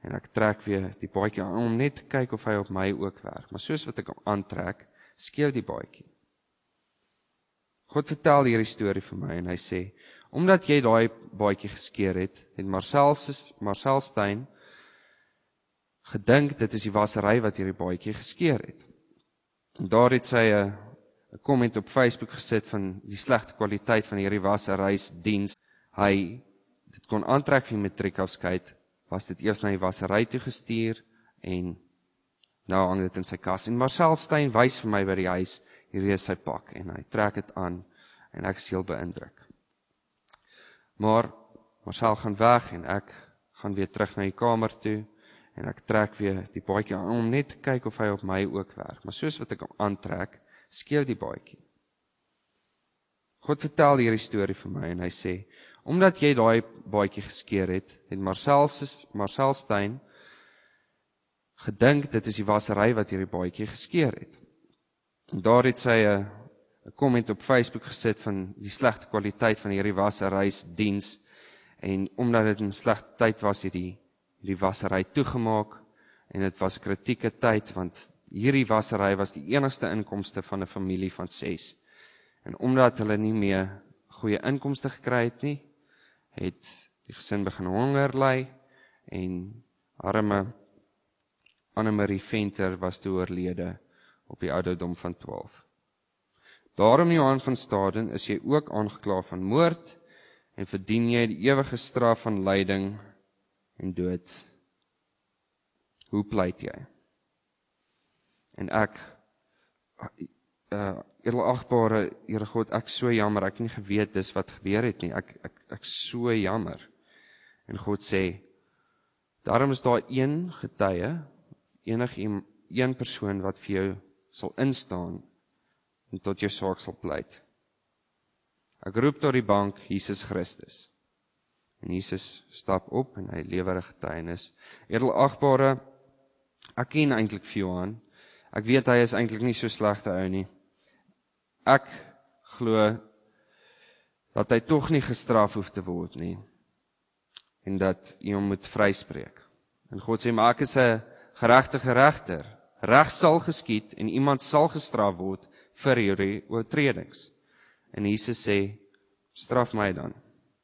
en ek trek weer die baadjie aan, om net te kyk of hy op my ook werk. Maar soos wat ek hom aantrek, skeu die baadjie. God vertel hierdie storie vir my, en hy sê, omdat jy daai baadjie geskeer het Marcel Stein gedink, dit is die wassery wat hierdie baadjie geskeer het. En daar het sy 'n comment op Facebook gesit van die slegte kwaliteit van hierdie wasserydiens. Hy dit kon aantrek vir matriekafskeid, was dit eers na die wassery toe gestuur, en nou hang dit in sy kas. En Marcel Stein wys vir my by die huis, hierdie is sy pak, en hy trek dit aan, en ek is heel beïndruk. Maar Marcel gaan weg, en ek gaan weer terug na die kamer toe, en ek trek weer die baadjie aan, om net te kyk of hy op my ook werk. Maar soos wat ek hom aantrek, skeu die baadjie. God vertel hierdie storie vir my, en hy sê, omdat jy daai baadjie geskeer het Marcel Stein gedink, dit is die wassery wat hierdie baadjie geskeer het. En daar het sy 'n comment op Facebook gesit van die slegte kwaliteit van hierdie wasserydiens, en omdat dit 'n slegte tyd was, het die wassery toegemaak, en dit was kritieke tyd, want hierdie wassery was die enigste inkomste van 'n familie van 6. En omdat hulle nie meer goeie inkomste gekry het nie, het die gesin begin honger ly, en arme Annemarie Venter was toe oorlede op die ouderdom van 12. Daarom, Johan van Staden, is jy ook aangekla van moord, en verdien jy die ewige straf van lyding en dood. Hoe pleit jy? En ek, edelagbare Here God, ek so jammer, ek het nie geweet dis wat gebeur het nie, ek so jammer. En God sê, daarom is daar een getuie, een persoon wat vir jou sal instaan, en tot jou saak sal pleit. Ek roep tot die bank, Jesus Christus. En Jesus stap op, en hy lewer 'n getuienis. Edelagbare, ek ken eintlik vir Johan, ek weet hy is eintlik nie so slegte ou nie. Ek glo dat hy tog nie gestraf hoef te word nie, en dat jy hom moet vryspreek. En God sê, maar ek is 'n geregtige regter. Reg sal geskied, en iemand sal gestraf word vir hierdie oortredings. En Jesus sê, straf my dan.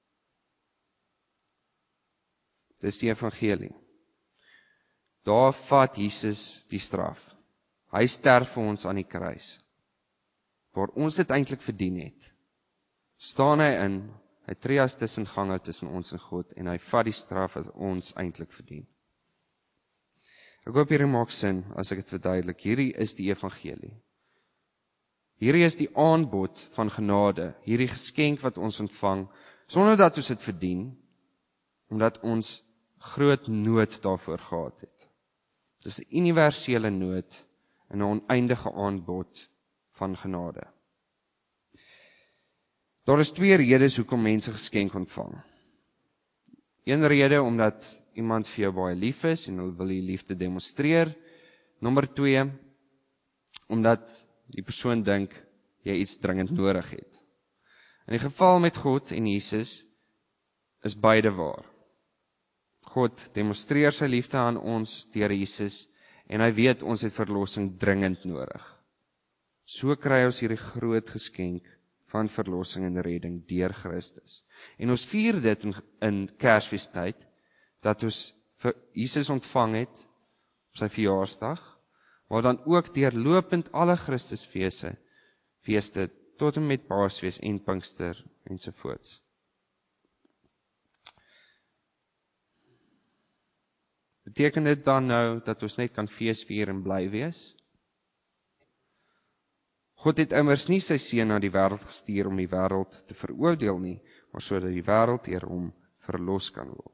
Dis die evangelie. Daar vat Jesus die straf. Hy sterf vir ons aan die kruis, waar ons dit eintlik verdien het. Staan hy in, hy tree as tussenganger tussen ons en God, en hy vat die straf wat ons eintlik verdien. Ek hoop hierdie maak sin, as ek dit verduidelik. Hierdie is die evangelie. Hierdie is die aanbod van genade, hierdie geskenk wat ons ontvang, sonder dat ons dit verdien, omdat ons groot nood daarvoor gehad het. Dis 'n universele nood, en 'n oneindige aanbod van genade. Daar is 2 redes hoekom mense geskenk ontvang. Een rede omdat iemand vir jou baie lief is, en hulle wil die liefde demonstreer. Nommer 2, omdat die persoon dink, jy iets dringend nodig het. In die geval met God en Jesus, is beide waar. God demonstreer sy liefde aan ons deur Jesus, en hy weet ons het verlossing dringend nodig. So kry ons hierdie groot geskenk van verlossing en redding deur Christus. En ons vier dit in Kersfeestyd, dat ons vir Jesus ontvang het op sy verjaarsdag, maar dan ook deurlopend alle Christusfeeste tot en met Paasfees en Pinkster ensovoorts. Beteken dit dan nou dat ons net kan feesvier en bly wees? God het immers nie sy seun na die wêreld gestuur om die wêreld te veroordeel nie, maar sodat die wêreld deur hom verlos kan word.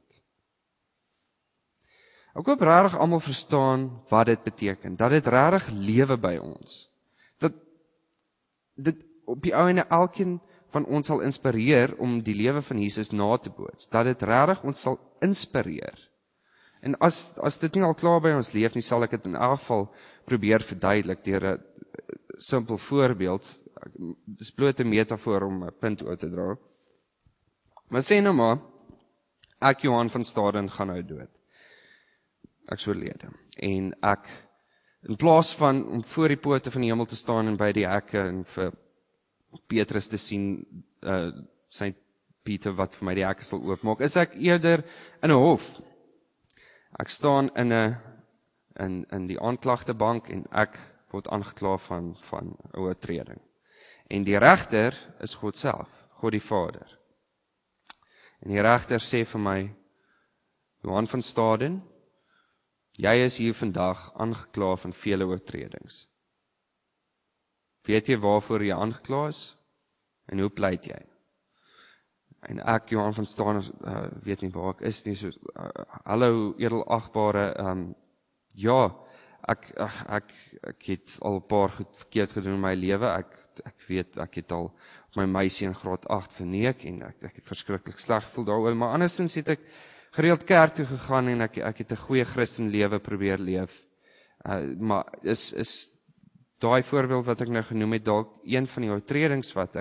Ek hoop regtig almal verstaan wat dit beteken, dat dit regtig lewe by ons. Dat dit op die ou en elkeen van ons sal inspireer om die lewe van Jesus na te boots, dat dit regtig ons sal inspireer. En as dit nie al klaar by ons leef nie, sal ek dit in elk geval probeer verduidelik deur 'n simpel voorbeeld. Dis bloot 'n metafoor om 'n punt oor te dra. Maar sê nou maar, ek Johan van Staden gaan nou dood. ek's oorlede. En ek, in plaas van om voor die poorte van die hemel te staan en by die hekke en vir Petrus te sien, Saint Pieter wat vir my die hekke sal oopmaak, is ek eerder in 'n hof. Ek staan in die aanklagtebank en ek word aangekla van 'n oortreding. En die regter is God self, God die Vader. En die regter sê vir my, Johan van Staden, jy is hier vandag aangekla van vele oortredings. Weet jy waarvoor jy aangekla is? En hoe pleit jy? En ek, Johan van Staden, weet nie waar ek is nie, so, hallo edelagbare, ja, ek het al 'n paar goed verkeerd gedoen in my lewe, ek weet, ek het al op my meisie in graad 8 verneek, en ek het verskriklik sleg gevoel daaroor, maar andersins het ek gereeld kerk toe gegaan, en ek het 'n goeie Christenlewe probeer leef, maar is daai voorbeeld wat ek nou genoem het, dalk een van die oortredings wat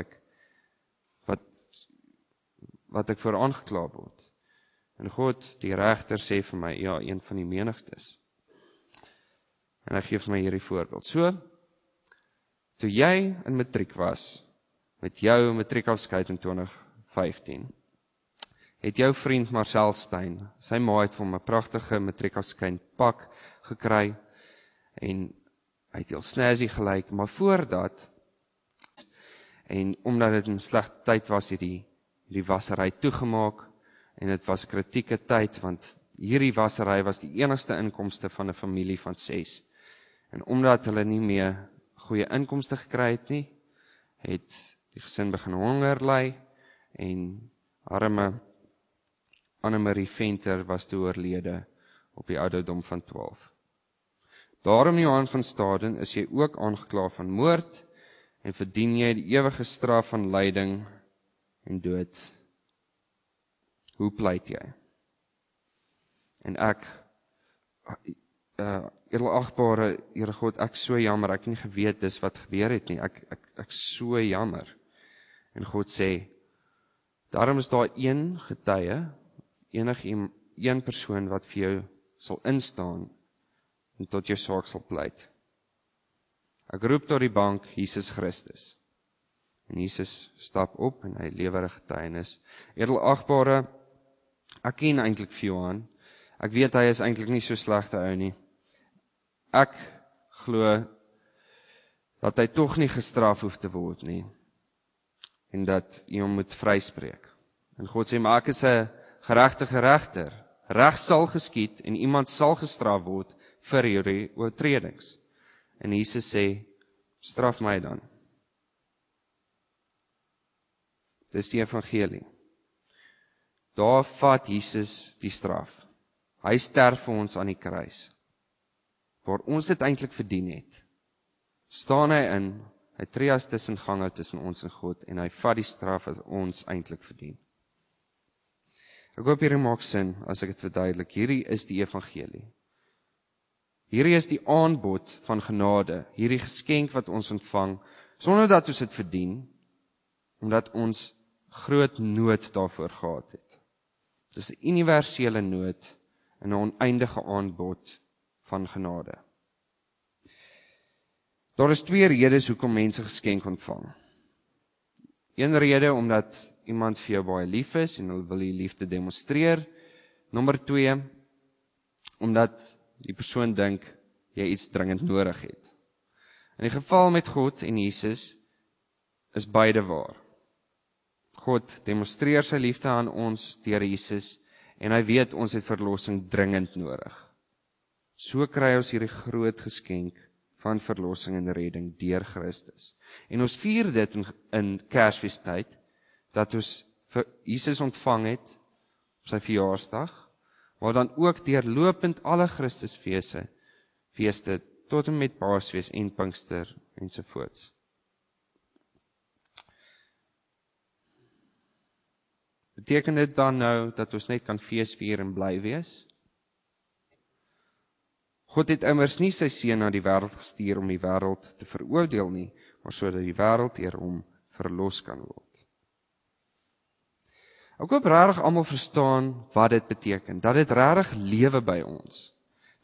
ek voor aangekla word. En God, die regter, sê vir my, ja, een van die menigstes. En hy gee vir my hierdie voorbeeld. So, toe jy in matriek was, met jou matriekafskeid in 2015, het jou vriend Marcel Stein, sy ma het vir hom 'n pragtige matriekafskeid pak gekry, en hy het heel snazzy gelyk, maar voordat, en omdat dit 'n slegte tyd was, het die wassery toegemaak, en dit was 'n kritieke tyd, want hierdie wassery was die enigste inkomste van 'n familie van 6. En omdat hulle nie meer goeie inkomste gekry het nie, het die gesin begin honger ly, en arme Annemarie Venter was toe oorlede op die ouderdom van 12. Daarom, Johan van Staden, is jy ook aangekla van moord, en verdien jy die ewige straf van lyding en dood. Hoe pleit jy? En ek, edelagbare Here God, ek so jammer, ek het nie geweet dis wat gebeur het nie, ek so jammer. En God sê, daarom is daar een getuie, een persoon wat vir jou sal instaan, en tot jou saak sal pleit. Ek roep tot die bank, Jesus Christus. En Jesus stap op, en hy lewer 'n getuienis. Edelagbare, ek ken eintlik vir Johan, ek weet hy is eintlik nie so slegte ou nie. Ek glo dat hy tog nie gestraf hoef te word nie, en dat jy hom moet vryspreek. En God sê, maar ek is 'n geregtige regter. Reg sal geskied, en iemand sal gestraf word vir hierdie oortredings. En Jesus sê, straf my dan. Dis die evangelie. Daar vat Jesus die straf. Hy sterf vir ons aan die kruis. Waar ons dit eintlik verdien het, staan hy in, hy tree as tussenganger tussen ons en God, en hy vat die straf wat ons eintlik verdien. Ek hoop hierdie maak sin, as ek dit verduidelik. Hierdie is die evangelie. Hierdie is die aanbod van genade, hierdie geskenk wat ons ontvang, sonder dat ons dit verdien, omdat ons groot nood daarvoor gehad het. Dis 'n universele nood en 'n oneindige aanbod van genade. Daar is 2 redes hoekom mense geskenk ontvang. Een rede omdat iemand vir jou baie lief is en hulle wil die liefde demonstreer. Nommer 2, omdat die persoon dink jy iets dringend nodig het. In die geval met God en Jesus is beide waar. God demonstreer sy liefde aan ons deur Jesus, en hy weet ons het verlossing dringend nodig. So kry ons hierdie groot geskenk van verlossing en redding deur Christus. En ons vier dit in Kersfeestyd, dat ons vir Jesus ontvang het op sy verjaarsdag, maar dan ook deurlopend alle Christusfeeste tot en met Paasfees en Pinkster ensovoorts. Beteken dit dan nou dat ons net kan feesvier en bly wees? God het immers nie sy seun na die wêreld gestuur om die wêreld te veroordeel nie, maar sodat die wêreld deur hom verlos kan word. Ek hoop regtig almal verstaan wat dit beteken, dat dit regtig lewe by ons.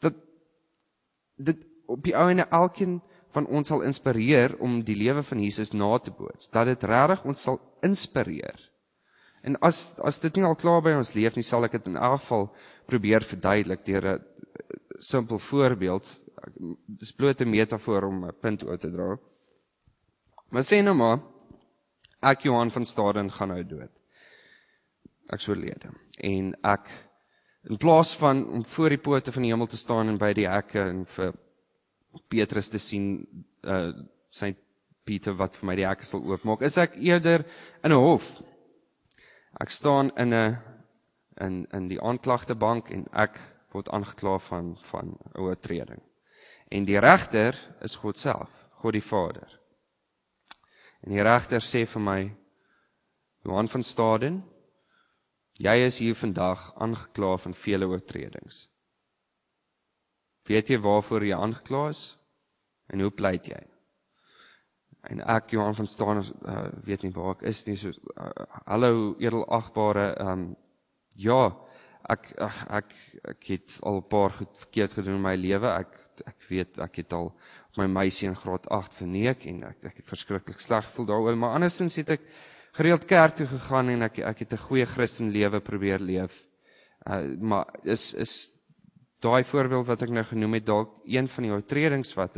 dit op die ou ene elkeen van ons sal inspireer om die lewe van Jesus na te boots, dat dit regtig ons sal inspireer. En as dit nie al klaar by ons leef nie, sal ek dit in elk geval probeer verduidelik deur 'n simpel voorbeeld. Dis bloot 'n metafoor om 'n punt oor te dra. Maar sê nou maar, ek Johan van Staden gaan nou dood. Ek is oorlede. En ek, in plaas van om voor die poorte van die hemel te staan en by die hekke en vir Petrus te sien, Saint Pieter wat vir my die hekke sal oopmaak, is ek eerder in 'n hof. Ek staan in die aanklagtebank en ek word aangekla van 'n oortreding. En die regter is God self, God die Vader. En die regter sê vir my, Johan van Staden, jy is hier vandag aangekla van vele oortredings. Weet jy waarvoor jy aangekla is? En hoe pleit jy? En ek, Johan van Staden, weet nie waar ek is nie, so, hallo edelagbare, ja, ek het al 'n paar goed verkeerd gedoen in my lewe, ek weet, ek het al my meisie in graad 8 verneek, en ek het verskriklik sleg gevoel daaroor, maar andersins het ek gereeld kerk toe gegaan, en ek het 'n goeie Christenlewe probeer leef, maar is daai voorbeeld wat ek nou genoem het, dalk een van die oortredings wat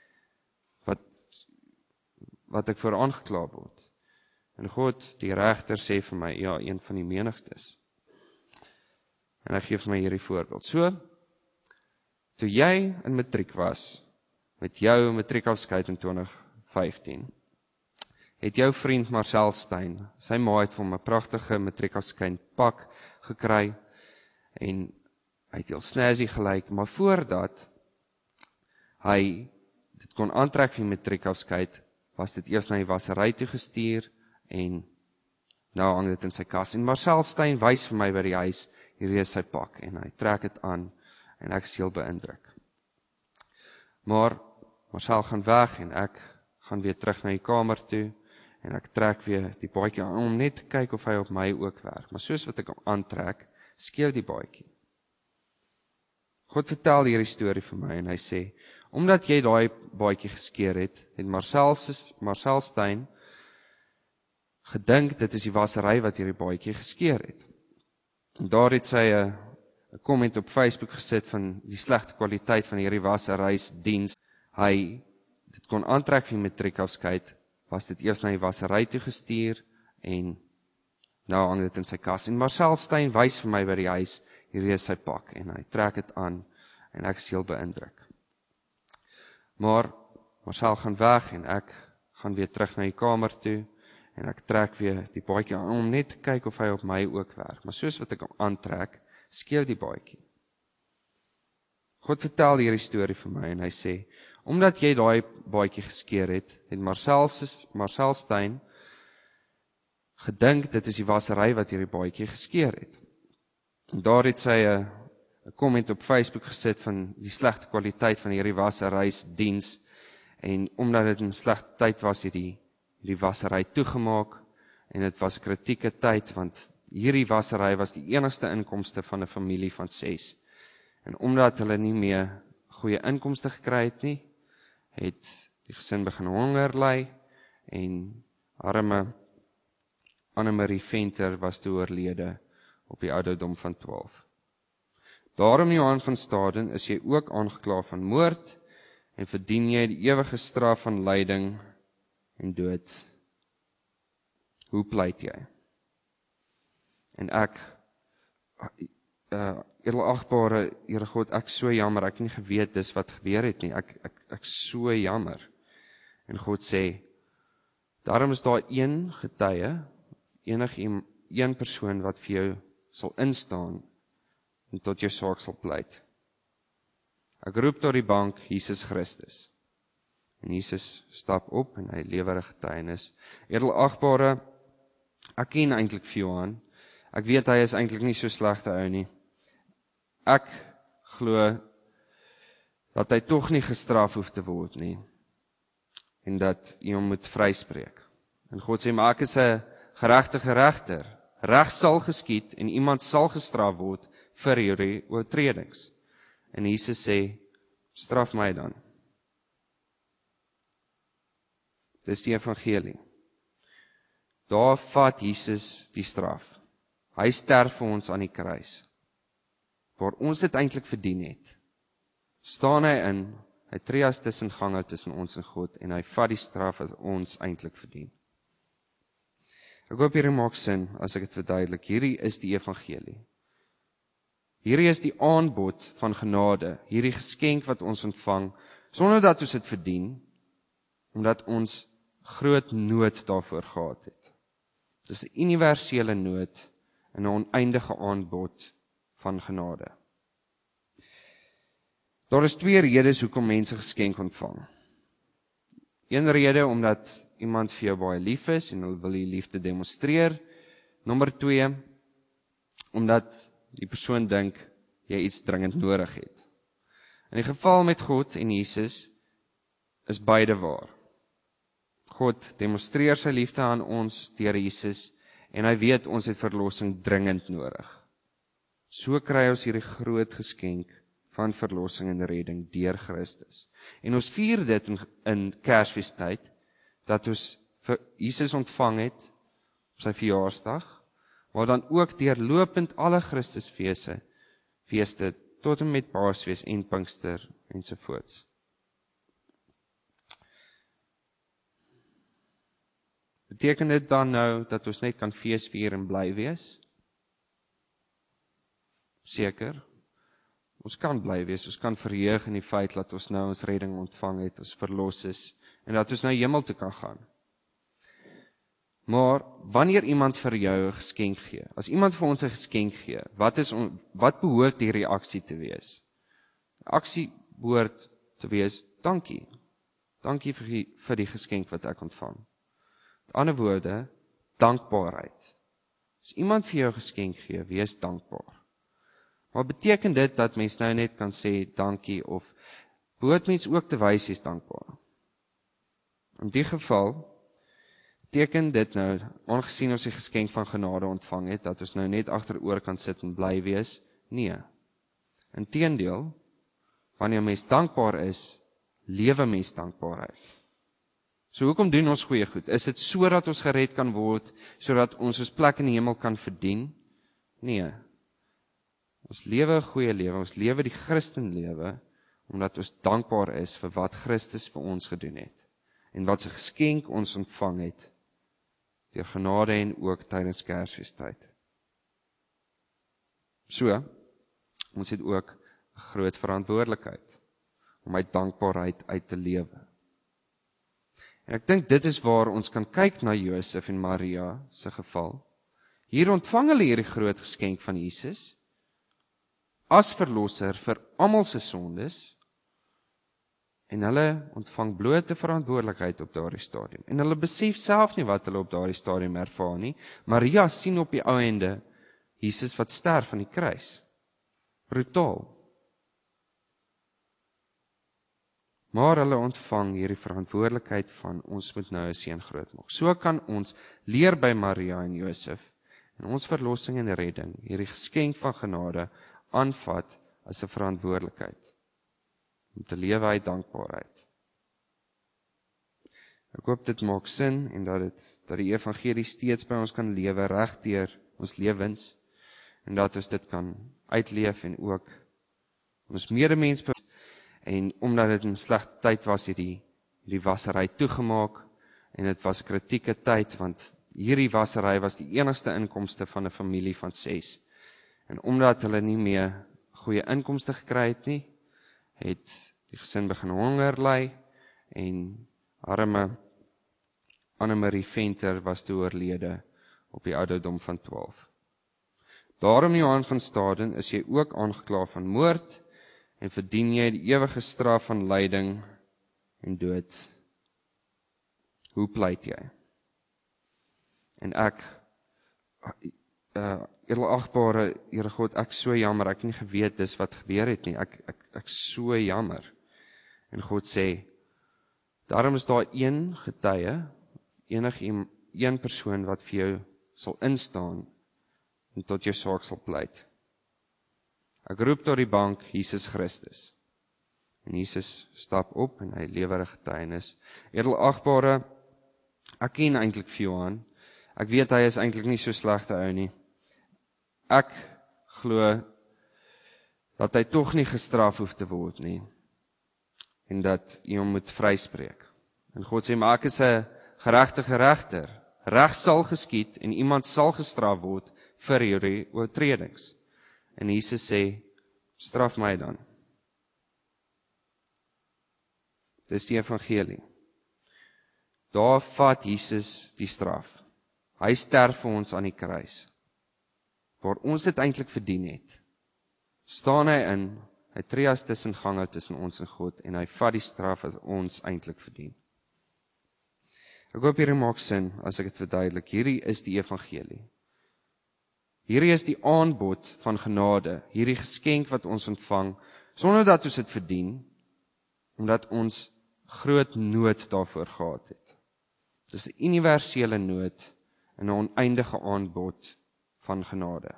ek voor aangekla word. En God, die regter, sê vir my, ja, een van die menigstes. En hy gee vir my hierdie voorbeeld. So, toe jy in matriek was, met jou matriekafskeid in 2015, het jou vriend Marcel Stein, sy ma het vir hom 'n pragtige matriekafskeid pak gekry, en hy het heel snazzy gelyk, maar voordat hy dit kon aantrek vir matriekafskeid, was dit eers na die wassery toe gestuur, en nou hang dit in sy kas. En Marcel Stein wys vir my by die huis, hier is sy pak, en hy trek dit aan, en ek is heel beïndruk. Maar Marcel gaan weg, en ek gaan weer terug na die kamer toe, en ek trek weer die baadjie aan, om net te kyk of hy op my ook werk. Maar soos wat ek hom aantrek, skeur die baadjie. God vertel hierdie storie vir my, en hy sê, omdat jy daai baadjie geskeur het Marcel Stein gedink, dit is die wassery wat hierdie baadjie geskeur het. En daar het sy 'n comment op Facebook gesit van die slegte kwaliteit van hierdie wasserydiens. Dit kon aantrek vir matriekafskeid, was dit eers na die wassery toe gestuur, en nou hang dit in sy kas. En Marcel Stein wys vir my by die huis, hier is sy pak, en hy trek dit aan, en ek is heel beïndruk. Maar Marcel gaan weg, en ek gaan weer terug na die kamer toe, en ek trek weer die baadjie aan, om net te kyk of hy op my ook werk. Maar soos wat ek hom aantrek, skeur die baadjie. God vertel hierdie storie vir my, en hy sê, omdat jy daai baadjie geskeur het Marcel Stein gedink, dit is die wassery wat hierdie baadjie geskeur het. En daar het sy 'n comment op Facebook gesit van die slegte kwaliteit van hierdie wasserydiens, en omdat dit in slegte tyd was, het die wassery toegemaak, en dit was 'n kritieke tyd, want hierdie wassery was die enigste inkomste van 'n familie van 6. En omdat hulle nie meer goeie inkomste gekry het nie, het die gesin begin honger ly, en arme Annemarie Venter was toe oorlede op die ouderdom van 12. Daarom, Johan van Staden, is jy ook aangekla van moord, en verdien jy die ewige straf van lyding en dood. Hoe pleit jy? En ek, edelagbare Here God, ek so jammer, ek het nie geweet dis wat gebeur het nie, ek so jammer. En God sê, daarom is daar een getuie, een persoon wat vir jou sal instaan, en tot jou saak sal pleit. Ek roep tot die bank, Jesus Christus. En Jesus stap op, en hy lewer 'n getuienis. Edelagbare, ek ken eintlik vir Johan, ek weet hy is eintlik nie so slegte ou nie. Ek glo dat hy tog nie gestraf hoef te word nie, en dat jy hom moet vryspreek. En God sê, maar ek is 'n geregtige regter. Reg sal geskied, en iemand sal gestraf word vir hierdie oortredings. En Jesus sê, straf my dan. Dis die evangelie. Daar vat Jesus die straf. Hy sterf vir ons aan die kruis. Waar ons dit eintlik verdien het, staan hy in, hy tree as tussenganger tussen ons en God, en hy vat die straf wat ons eintlik verdien. Ek hoop hierdie maak sin, as ek dit verduidelik. Hierdie is die evangelie. Hierdie is die aanbod van genade, hierdie geskenk wat ons ontvang, sonder dat ons dit verdien, omdat ons groot nood daarvoor gehad het. Dis 'n universele nood en 'n oneindige aanbod van genade. Daar is 2 redes hoekom mense geskenk ontvang. Een rede omdat iemand vir jou baie lief is en hulle wil die liefde demonstreer. Nommer 2, omdat die persoon dink jy iets dringend nodig het. In die geval met God en Jesus is beide waar. God demonstreer sy liefde aan ons deur Jesus en hy weet ons het verlossing dringend nodig. So kry ons hierdie groot geskenk van verlossing en redding deur Christus. En ons vier dit in Kersfeestyd, dat ons vir Jesus ontvang het op sy verjaarsdag, maar dan ook deurlopend alle Christusfeeste tot en met Paasfees en Pinkster ensovoorts. Beteken dit dan nou dat ons net kan feesvier en bly wees? Seker. Ons kan bly wees, ons kan verheug in die feit dat ons nou ons redding ontvang het, ons verlos is, en dat ons nou hemel toe kan gaan. Maar, wanneer iemand vir jou 'n geskenk gee, as iemand vir ons 'n geskenk gee, wat behoort die reaksie te wees? Die aksie behoort te wees, dankie. Dankie vir die geskenk wat ek ontvang. Met ander woorde, dankbaarheid. As iemand vir jou 'n geskenk gee, wees dankbaar. Maar beteken dit dat mens nou net kan sê dankie of behoort mens ook te wys is dankbaar? In die geval beteken dit nou, aangesien ons die geskenk van genade ontvang het, dat ons nou net agteroor kan sit en bly wees? Nee. Inteendeel, wanneer mens dankbaar is, lewe mens dankbaarheid. So hoekom doen ons goeie goed? Is dit sodat ons gered kan word, sodat ons plek in die hemel kan verdien? Nee. Ons lewe 'n goeie lewe, ons lewe die Christenlewe, omdat ons dankbaar is vir wat Christus vir ons gedoen het, en wat sy geskenk ons ontvang het, deur genade en ook tydens Kersfeestyd. So, ons het ook 'n groot verantwoordelikheid, om uit dankbaarheid uit te lewe. En ek dink dit is waar ons kan kyk na Josef en Maria se geval. Hier ontvang hulle hierdie groot geskenk van Jesus, as verlosser vir almal se sondes, en hulle ontvang blote verantwoordelikheid op daardie stadium. En hulle besef self nie wat hulle op daardie stadium ervaar nie. Maria sien op die ou ende Jesus wat sterf aan die kruis. Brutaal. Maar hulle ontvang hierdie verantwoordelikheid van ons moet nou 'n seun grootmaak. So kan ons leer by Maria en Josef en ons verlossing en redding, hierdie geskenk van genade, aanvat as 'n verantwoordelikheid om te lewe uit dankbaarheid. Ek hoop dit maak sin en dat die evangelie steeds by ons kan lewe reg deur ons lewens en dat ons dit kan uitleef en ook ons medemens. En omdat dit 'n slegte tyd was, het die wassery toegemaak en dit was 'n kritieke tyd want hierdie wassery was die enigste inkomste van 'n familie van 6. En omdat hulle nie meer goeie inkomste gekry het nie, het die gesin begin honger ly en arme Annemarie Venter was toe oorlede op die ouderdom van 12. Daarom Johan van Staden is jy ook aangekla van moord en verdien jy die ewige straf van lyding en dood. Hoe pleit jy? En ek edelagbare Here God, ek so jammer, ek het nie geweet dis wat gebeur het nie, ek so jammer. En God sê, daarom is daar een getuie, een persoon wat vir jou sal instaan en tot jou saak sal pleit. Ek roep tot die bank Jesus Christus. En Jesus stap op en hy lewer 'n getuienis. Edelagbare, ek ken eintlik vir Johan. Ek weet hy is eintlik nie so slegte ou nie. Ek glo dat hy tog nie gestraf hoef te word nie. En dat jy hom moet vryspreek. En God sê, maar ek is 'n geregtige regter. Reg sal geskied en iemand sal gestraf word vir hierdie oortredings. En Jesus sê, straf my dan. Dis die evangelie. Daar vat Jesus die straf. Hy sterf vir ons aan die kruis. Waar ons dit eintlik verdien het. Staan hy in, hy tree as tussenganger tussen ons en God en hy vat die straf wat ons eintlik verdien. Ek hoop hierdie maak sin as ek dit verduidelik. Hierdie is die evangelie. Hierdie is die aanbod van genade, hierdie geskenk wat ons ontvang, sonder dat ons dit verdien, omdat ons groot nood daarvoor gehad het. Dis 'n universele nood en 'n oneindige aanbod van genade.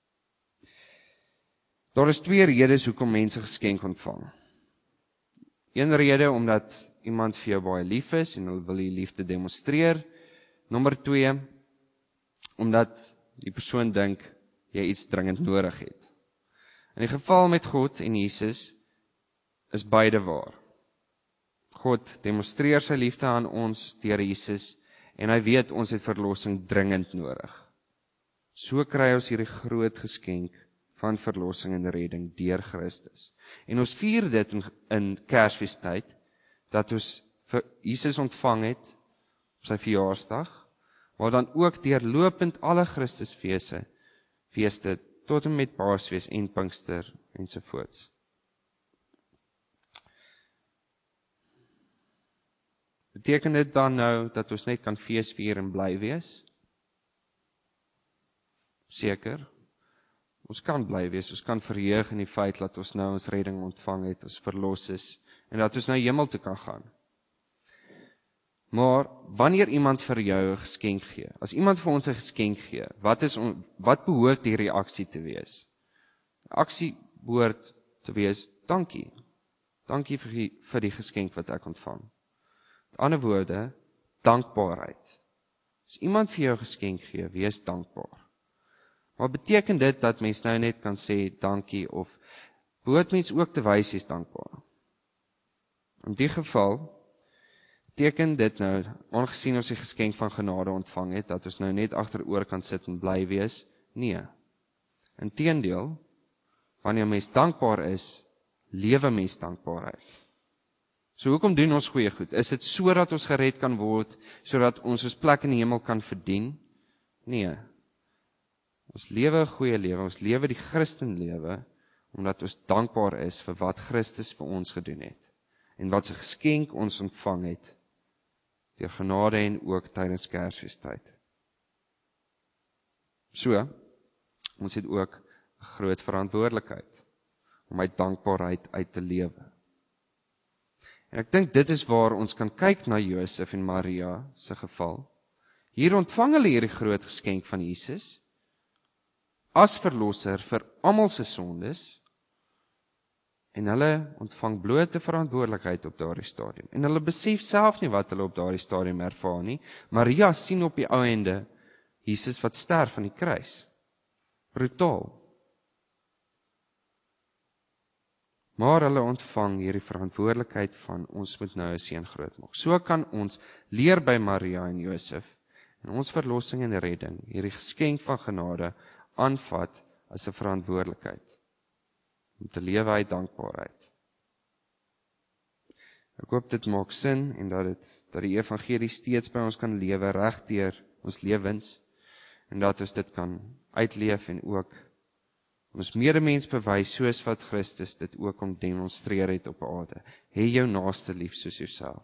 Daar is 2 redes hoekom mense geskenk ontvang. Een rede omdat iemand vir jou baie lief is en hulle wil die liefde demonstreer. Nommer 2, omdat die persoon dink jy iets dringend nodig het. In die geval met God en Jesus is beide waar. God demonstreer sy liefde aan ons deur Jesus en hy weet ons het verlossing dringend nodig. So kry ons hierdie groot geskenk van verlossing en redding deur Christus. En ons vier dit in Kersfeestyd, dat ons vir Jesus ontvang het op sy verjaarsdag, maar dan ook deurlopend alle Christusfeeste tot en met Paasfees en Pinkster ensovoorts. Beteken dit dan nou dat ons net kan feesvier en bly wees? Seker. Ons kan bly wees, ons kan verheug in die feit dat ons nou ons redding ontvang het, ons verlos is, en dat ons na hemel toe kan gaan. Maar, wanneer iemand vir jou 'n geskenk gee, as iemand vir ons 'n geskenk gee, wat behoort die reaksie te wees? Die aksie behoort te wees, dankie. Dankie vir die geskenk wat ek ontvang. Met ander woorde, dankbaarheid. As iemand vir jou 'n geskenk gee, wees dankbaar. Maar beteken dit dat mens nou net kan sê dankie of behoort mens ook te wys jy's dankbaar? In die geval beteken dit nou, aangesien ons die geskenk van genade ontvang het, dat ons nou net agteroor kan sit en bly wees? Nee. Inteendeel, wanneer mens dankbaar is, lewe mens dankbaarheid. So hoekom doen ons goeie goed? Is dit sodat ons gered kan word, sodat ons plek in die hemel kan verdien? Nee. Ons lewe 'n goeie lewe, ons lewe die Christenlewe, omdat ons dankbaar is vir wat Christus vir ons gedoen het, en wat sy geskenk ons ontvang het, deur genade en ook tydens Kersfeestyd. So, ons het ook 'n groot verantwoordelikheid, om uit dankbaarheid uit te lewe. En ek dink dit is waar ons kan kyk na Josef en Maria se geval. Hier ontvang hulle hierdie groot geskenk van Jesus, as verlosser vir almal se sondes, en hulle ontvang blote verantwoordelikheid op daardie stadium. En hulle besef self nie wat hulle op daardie stadium ervaar nie. Maria sien op die ou ende Jesus wat sterf aan die kruis. Brutaal. Maar hulle ontvang hierdie verantwoordelikheid van ons moet nou 'n seun grootmaak. So kan ons leer by Maria en Josef en ons verlossing en redding, hierdie geskenk van genade, aanvat as 'n verantwoordelikheid om te lewe uit dankbaarheid. Ek hoop dit maak sin en dat die evangelie steeds by ons kan lewe reg deur ons lewens en dat ons dit kan uitleef en ook ons medemens bewys soos wat Christus dit ook om demonstreer het op aarde. Hê jou naaste lief soos jouself.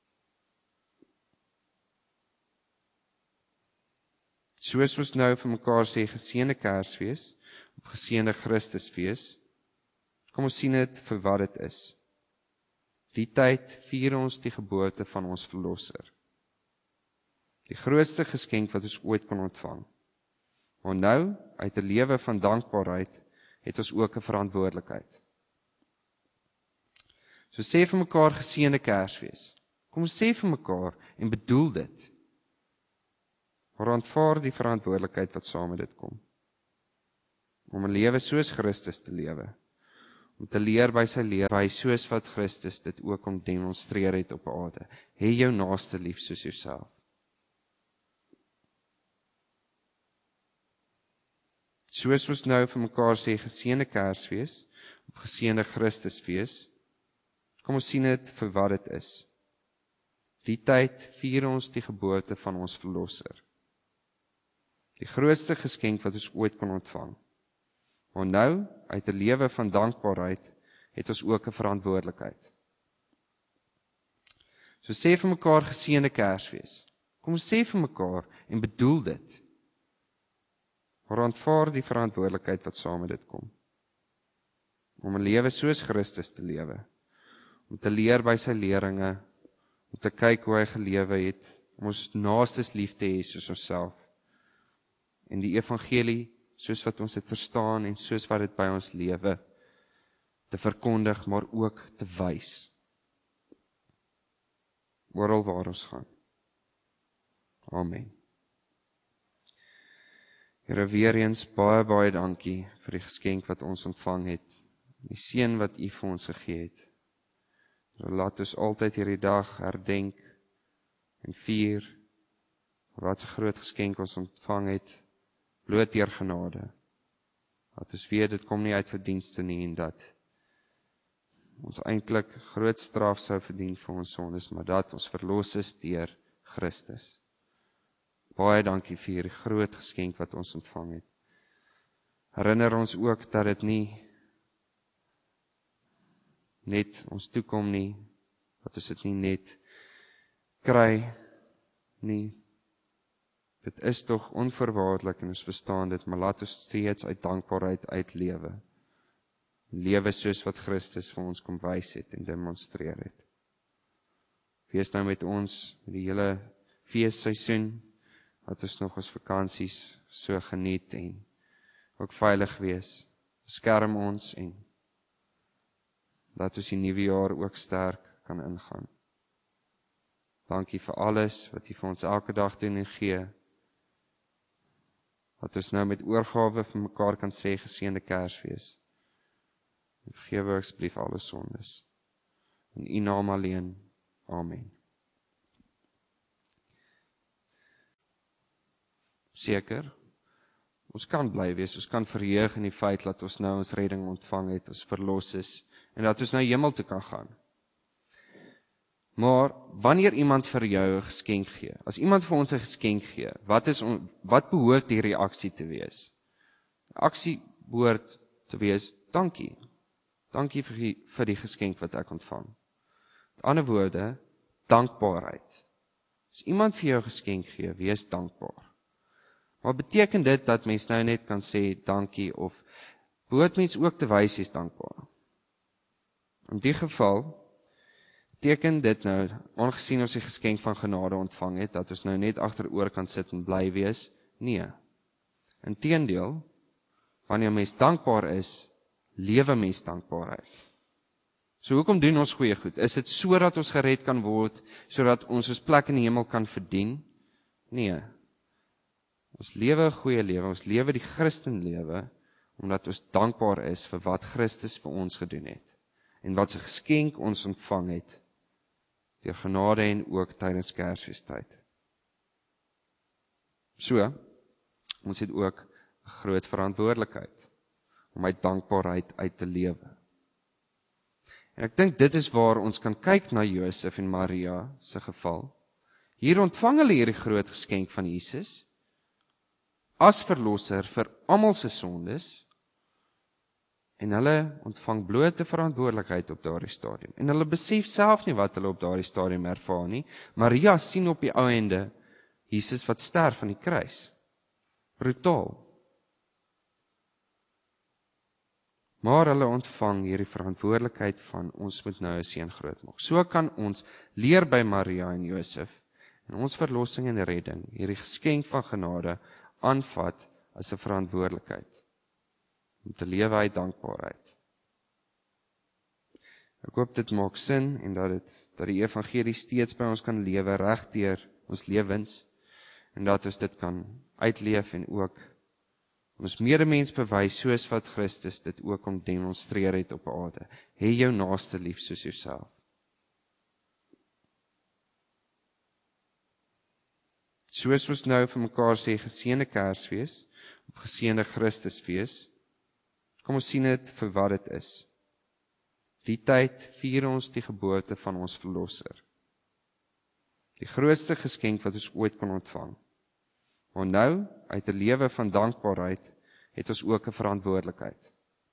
Soos ons nou vir mekaar sê, geseënde Kersfees, of geseënde Christusfees, kom ons sien dit vir wat dit is. Die tyd vier ons die geboorte van ons verlosser. Die grootste geskenk wat ons ooit kon ontvang. Maar nou, uit 'n lewe van dankbaarheid, het ons ook 'n verantwoordelikheid. So sê vir mekaar geseënde Kersfees. Kom ons sê vir mekaar en bedoel dit. Maar aanvaar die verantwoordelikheid wat saam met dit kom. Om 'n lewe soos Christus te lewe. Om te leer by sy leerwy soos wat Christus dit ook om demonstreer het op aarde. Hê jou naaste lief soos jouself. Soos ons nou vir mekaar sê geseënde Kersfees, of geseënde Christusfees, kom ons sien dit vir wat dit is. Die tyd vier ons die geboorte van ons verlosser. Die grootste geskenk wat ons ooit kon ontvang. Maar nou, uit 'n lewe van dankbaarheid, het ons ook 'n verantwoordelikheid. So sê vir mekaar geseënde Kersfees. Kom ons sê vir mekaar en bedoel dit. Maar aanvaar die verantwoordelikheid wat saam met dit kom. Om 'n lewe soos Christus te lewe. Om te leer by sy leringe, om te kyk hoe hy gelewe het, om ons naastes lief te hê soos onsself. En die evangelie, soos wat ons dit verstaan en soos wat dit by ons lewe, te verkondig, maar ook te wys. Oral waar ons gaan. Amen. Here, weer eens baie dankie vir die geskenk wat ons ontvang het, die seën wat U vir ons gegee het. Laat ons altyd hierdie dag herdenk en vier wat 'n groot geskenk ons ontvang het, bloot deur genade. Dat ons weet dit kom nie uit verdienste nie en dat ons eintlik groot straf sou verdien vir ons sondes, maar dat ons verlos is deur Christus. Baie dankie vir hierdie groot geskenk wat ons ontvang het. Herinner ons ook dat dit nie net ons toekom nie, dat ons dit nie net kry nie. Dit is tog onvoorwaardelik en ons verstaan dit, maar laat ons steeds uit dankbaarheid uitlewe. Lewe soos wat Christus vir ons kom wys het en demonstreer het. Wees nou met ons met die hele feesseisoen, dat ons nog ons vakansies so geniet en ook veilig wees. Beskerm ons en dat ons die nuwe jaar ook sterk kan ingaan. Dankie vir alles wat U vir ons elke dag doen en gee. Dat ons nou met oorgawe vir mekaar kan sê geseënde Kersfees. En vergewe asseblief alle sondes. In U naam alleen. Amen. Seker, ons kan bly wees, ons kan verheug in die feit dat ons nou ons redding ontvang het, ons verlos is, en dat ons nou hemel toe kan gaan. Maar, wanneer iemand vir jou 'n geskenk gee, as iemand vir ons 'n geskenk gee, wat behoort die reaksie te wees? Die aksie behoort te wees, dankie. Dankie vir die geskenk wat ek ontvang. Met ander woorde, dankbaarheid. As iemand vir jou 'n geskenk gee, wees dankbaar. Maar beteken dit dat mens nou net kan sê dankie of behoort mens ook te wys is dankbaar? In die geval beteken dit nou, aangesien ons die geskenk van genade ontvang het, dat ons nou net agteroor kan sit en bly wees? Nee. Inteendeel, wanneer mens dankbaar is, lewe mens dankbaarheid. So hoekom doen ons goeie goed? Is dit sodat ons gered kan word, sodat ons plek in die hemel kan verdien? Nee. Ons lewe 'n goeie lewe, ons lewe die Christenlewe, omdat ons dankbaar is vir wat Christus vir ons gedoen het, en wat sy geskenk ons ontvang het, deur genade en ook tydens Kersfeestyd. So, ons het ook 'n groot verantwoordelikheid, om uit dankbaarheid uit te lewe. En ek dink dit is waar ons kan kyk na Josef en Maria se geval. Hier ontvang hulle hierdie groot geskenk van Jesus, as verlosser vir almal se sondes, en hulle ontvang blote verantwoordelikheid op daardie stadium. En hulle besef self nie wat hulle op daardie stadium ervaar nie. Maria sien op die ou ende Jesus wat sterf aan die kruis. Brutaal. Maar hulle ontvang hierdie verantwoordelikheid van ons moet nou 'n seun grootmaak. So kan ons leer by Maria en Josef en ons verlossing en redding, hierdie geskenk van genade, aanvat as 'n verantwoordelikheid om te lewe uit dankbaarheid. Ek hoop dit maak sin en dat die evangelie steeds by ons kan lewe reg deur ons lewens en dat ons dit kan uitleef en ook ons medemens bewys soos wat Christus dit ook om demonstreer het op aarde. Hê jou naaste lief soos jouself. Soos ons nou vir mekaar sê geseënde Kersfees of geseënde Christusfees, kom ons sien dit vir wat dit is. Die tyd vier ons die geboorte van ons verlosser. Die grootste geskenk wat ons ooit kon ontvang. Maar nou, uit 'n lewe van dankbaarheid, het ons ook 'n verantwoordelikheid.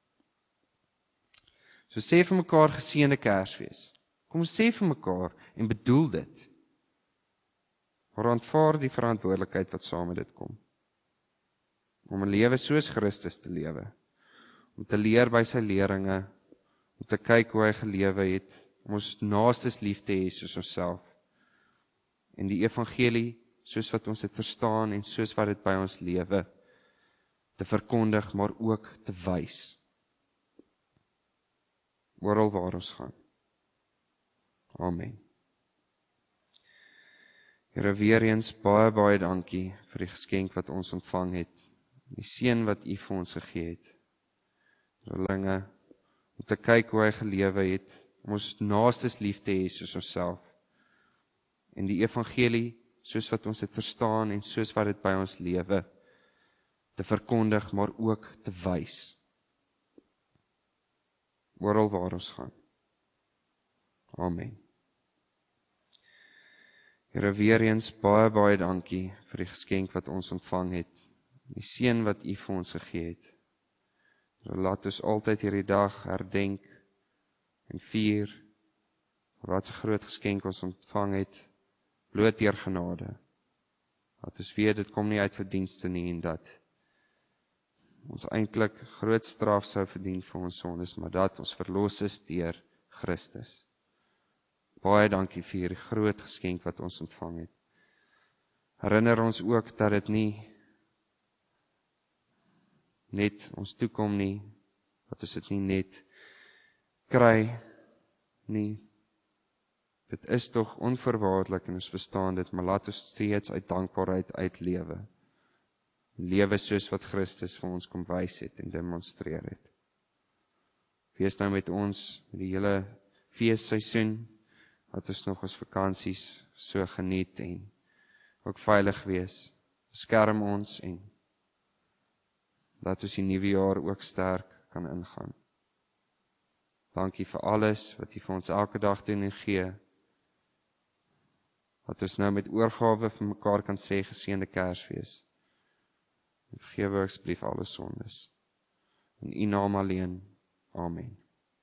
So sê vir mekaar geseënde Kersfees. Kom ons sê vir mekaar en bedoel dit. Maar aanvaar die verantwoordelikheid wat saam met dit kom. Om 'n lewe soos Christus te lewe. Om te leer by sy leringe, om te kyk hoe hy gelewe het, om ons naastes lief te hê soos onsself. En die evangelie, soos wat ons dit verstaan en soos wat dit by ons lewe, te verkondig, maar ook te wys. Oral waar ons gaan. Amen. Here, weer eens baie dankie vir die geskenk wat ons ontvang het, die seën wat U vir ons gegee het. Verlinge, om te kyk hoe hy gelewe het, om ons naastes lief te hê soos onsself. En die evangelie, soos wat ons dit verstaan en soos wat dit by ons lewe, te verkondig, maar ook te wys. Oral waar ons gaan. Amen. Here, weer eens baie dankie vir die geskenk wat ons ontvang het, die seën wat U vir ons gegee het. Laat ons altyd hierdie dag herdenk en vier wat 'n groot geskenk ons ontvang het, bloot deur genade. Dat ons weet dit kom nie uit verdienste nie en dat ons eintlik groot straf sou verdien vir ons sondes, maar dat ons verlos is deur Christus. Baie dankie vir hierdie groot geskenk wat ons ontvang het. Herinner ons ook dat dit nie net ons toekom nie, dat ons dit nie net kry nie. Dit is tog onvoorwaardelik en ons verstaan dit, maar laat ons steeds uit dankbaarheid uitlewe. Lewe soos wat Christus vir ons kom wys het en demonstreer het. Wees nou met ons met die hele feesseisoen, dat ons nog ons vakansies so geniet en ook veilig wees. Beskerm ons en dat ons die nuwe jaar ook sterk kan ingaan. Dankie vir alles wat U vir ons elke dag doen en gee. Dat ons nou met oorgawe vir mekaar kan sê geseënde Kersfees. En vergewe asseblief alle sondes. In U naam alleen. Amen.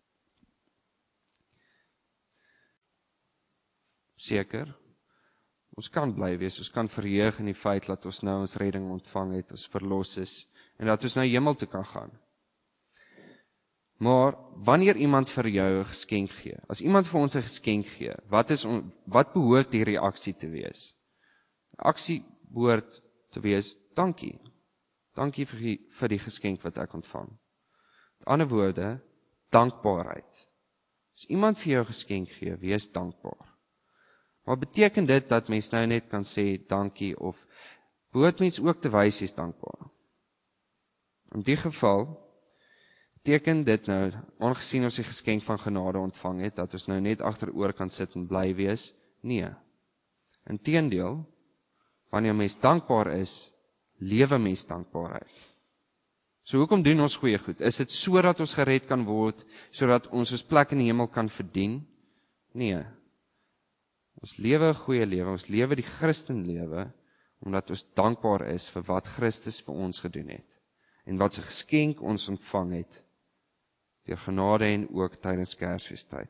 Seker, ons kan bly wees, ons kan verheug in die feit dat ons nou ons redding ontvang het, ons verlos is, en dat ons na hemel toe kan gaan. Maar, wanneer iemand vir jou 'n geskenk gee, as iemand vir ons 'n geskenk gee, wat behoort die reaksie te wees? Die aksie behoort te wees, dankie. Dankie vir die geskenk wat ek ontvang. Met ander woorde, dankbaarheid. As iemand vir jou 'n geskenk gee, wees dankbaar. Maar beteken dit dat mens nou net kan sê dankie of behoort mens ook te wys is dankbaar? In die geval beteken dit nou, aangesien ons die geskenk van genade ontvang het, dat ons nou net agteroor kan sit en bly wees? Nee. Inteendeel, wanneer mens dankbaar is, lewe mens dankbaarheid. So hoekom doen ons goeie goed? Is dit sodat ons gered kan word, sodat ons plek in die hemel kan verdien? Nee. Ons lewe 'n goeie lewe, ons lewe die Christenlewe, omdat ons dankbaar is vir wat Christus vir ons gedoen het, en wat sy geskenk ons ontvang het, deur genade en ook tydens Kersfeestyd.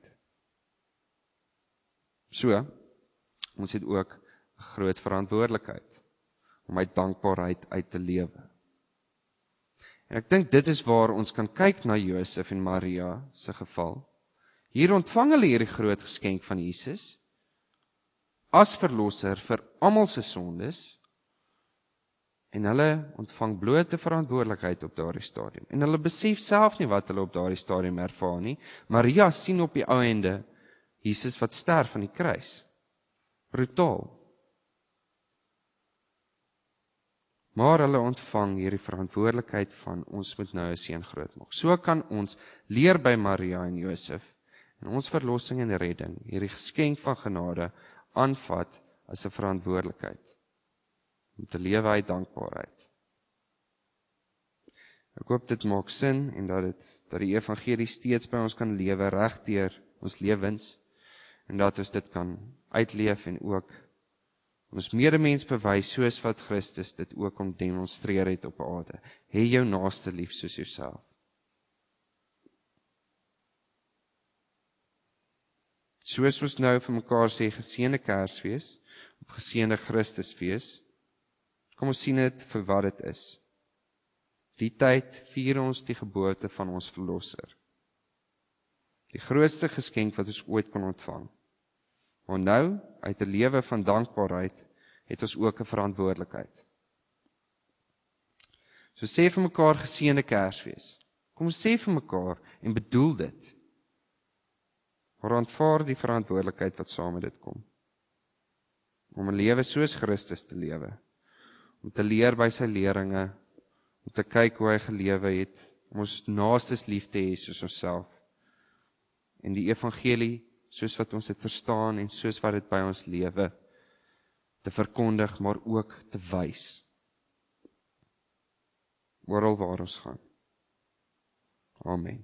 So, ons het ook 'n groot verantwoordelikheid, om uit dankbaarheid uit te lewe. En ek dink dit is waar ons kan kyk na Josef en Maria se geval. Hier ontvang hulle hierdie groot geskenk van Jesus, as verlosser vir almal se sondes, En hulle ontvang blote verantwoordelikheid op daardie stadium. En hulle besef self nie wat hulle op daardie stadium ervaar nie. Maria sien op die ou ende Jesus wat sterf aan die kruis. Brutaal. Maar hulle ontvang hierdie verantwoordelikheid van ons moet nou 'n seun grootmaak. So kan ons leer by Maria en Josef en ons verlossing en redding, hierdie geskenk van genade, aanvat as 'n verantwoordelikheid om te lewe uit dankbaarheid. Ek hoop dit maak sin en dat die evangelie steeds by ons kan lewe reg deur ons lewens en dat ons dit kan uitleef en ook ons medemens bewys soos wat Christus dit ook om demonstreer het op aarde. Hê jou naaste lief soos jouself. Soos ons nou vir mekaar sê geseënde Kersfees of geseënde Christusfees, kom ons sien dit vir wat dit is. Die tyd vier ons die geboorte van ons verlosser. Die grootste geskenk wat ons ooit kon ontvang. Maar nou, uit 'n lewe van dankbaarheid, het ons ook 'n verantwoordelikheid. So sê vir mekaar geseënde Kersfees. Kom ons sê vir mekaar en bedoel dit. Maar aanvaar die verantwoordelikheid wat saam met dit kom. Om 'n lewe soos Christus te lewe. Om te leer by sy leringe, om te kyk hoe hy gelewe het, om ons naastes lief te hê soos onsself. En die evangelie, soos wat ons dit verstaan en soos wat dit by ons lewe, te verkondig, maar ook te wys. Oral waar ons gaan. Amen.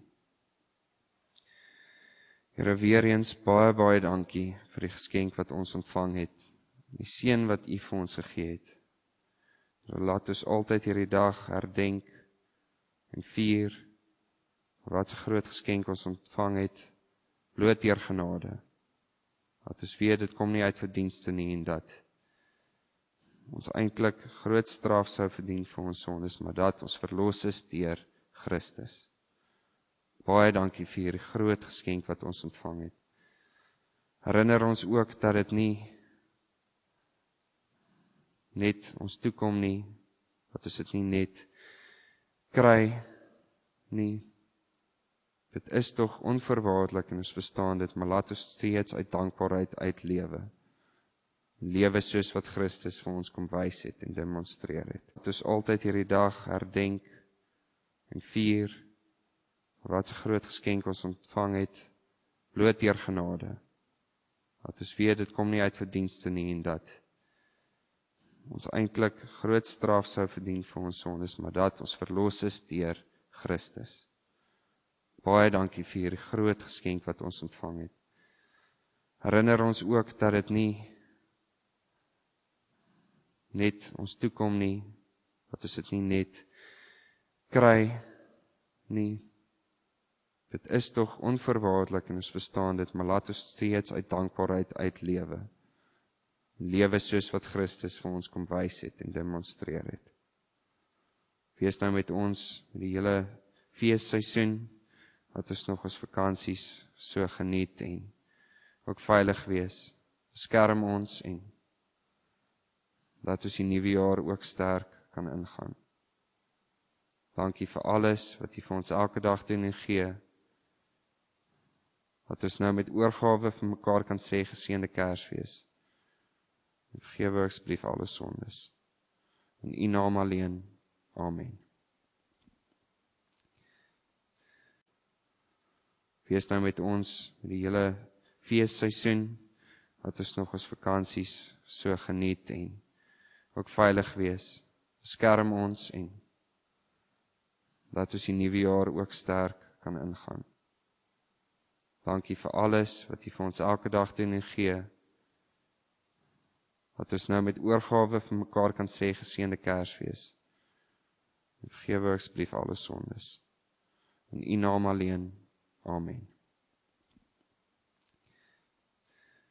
Here, weer eens baie dankie vir die geskenk wat ons ontvang het, die seën wat U vir ons gegee het. Laat ons altyd hierdie dag herdenk en vier wat 'n groot geskenk ons ontvang het, bloot deur genade. Dat ons weet dit kom nie uit verdienste nie en dat ons eintlik groot straf sou verdien vir ons sondes, maar dat ons verlos is deur Christus. Baie dankie vir hierdie groot geskenk wat ons ontvang het. Herinner ons ook dat dit nie net ons toekom nie, dat ons dit nie net kry nie. Dit is tog onvoorwaardelik en ons verstaan dit, maar laat ons steeds uit dankbaarheid uitlewe. Lewe soos wat Christus vir ons kom wys het en demonstreer het. Dat ons altyd hierdie dag herdenk en vier wat 'n groot geskenk ons ontvang het, bloot deur genade. Dat ons weet dit kom nie uit verdienste nie en dat ons eintlik groot straf sou verdien vir ons sondes, maar dat ons verlos is deur Christus. Baie dankie vir hierdie groot geskenk wat ons ontvang het. Herinner ons ook dat dit nie net ons toekom nie, dat ons dit nie net kry nie. Dit is tog onvoorwaardelik en ons verstaan dit, maar laat ons steeds uit dankbaarheid uitlewe. Lewe soos wat Christus vir ons kom wys het en demonstreer het. Wees nou met ons met die hele feesseisoen, dat ons nog ons vakansies so geniet en ook veilig wees. Beskerm ons en laat ons die nuwe jaar ook sterk kan ingaan. Dankie vir alles wat U vir ons elke dag doen en gee. Dat ons nou met oorgawe vir mekaar kan sê geseënde Kersfees. En vergewe asseblief alle sondes. In U naam alleen. Amen. Wees nou met ons met die hele feesseisoen, dat ons nog ons vakansies so geniet en ook veilig wees. Beskerm ons en laat ons die nuwe jaar ook sterk kan ingaan. Dankie vir alles wat U vir ons elke dag doen en gee. Dat ons nou met oorgawe vir mekaar kan sê geseënde Kersfees. En vergewe asseblief alle sondes. In U naam alleen. Amen.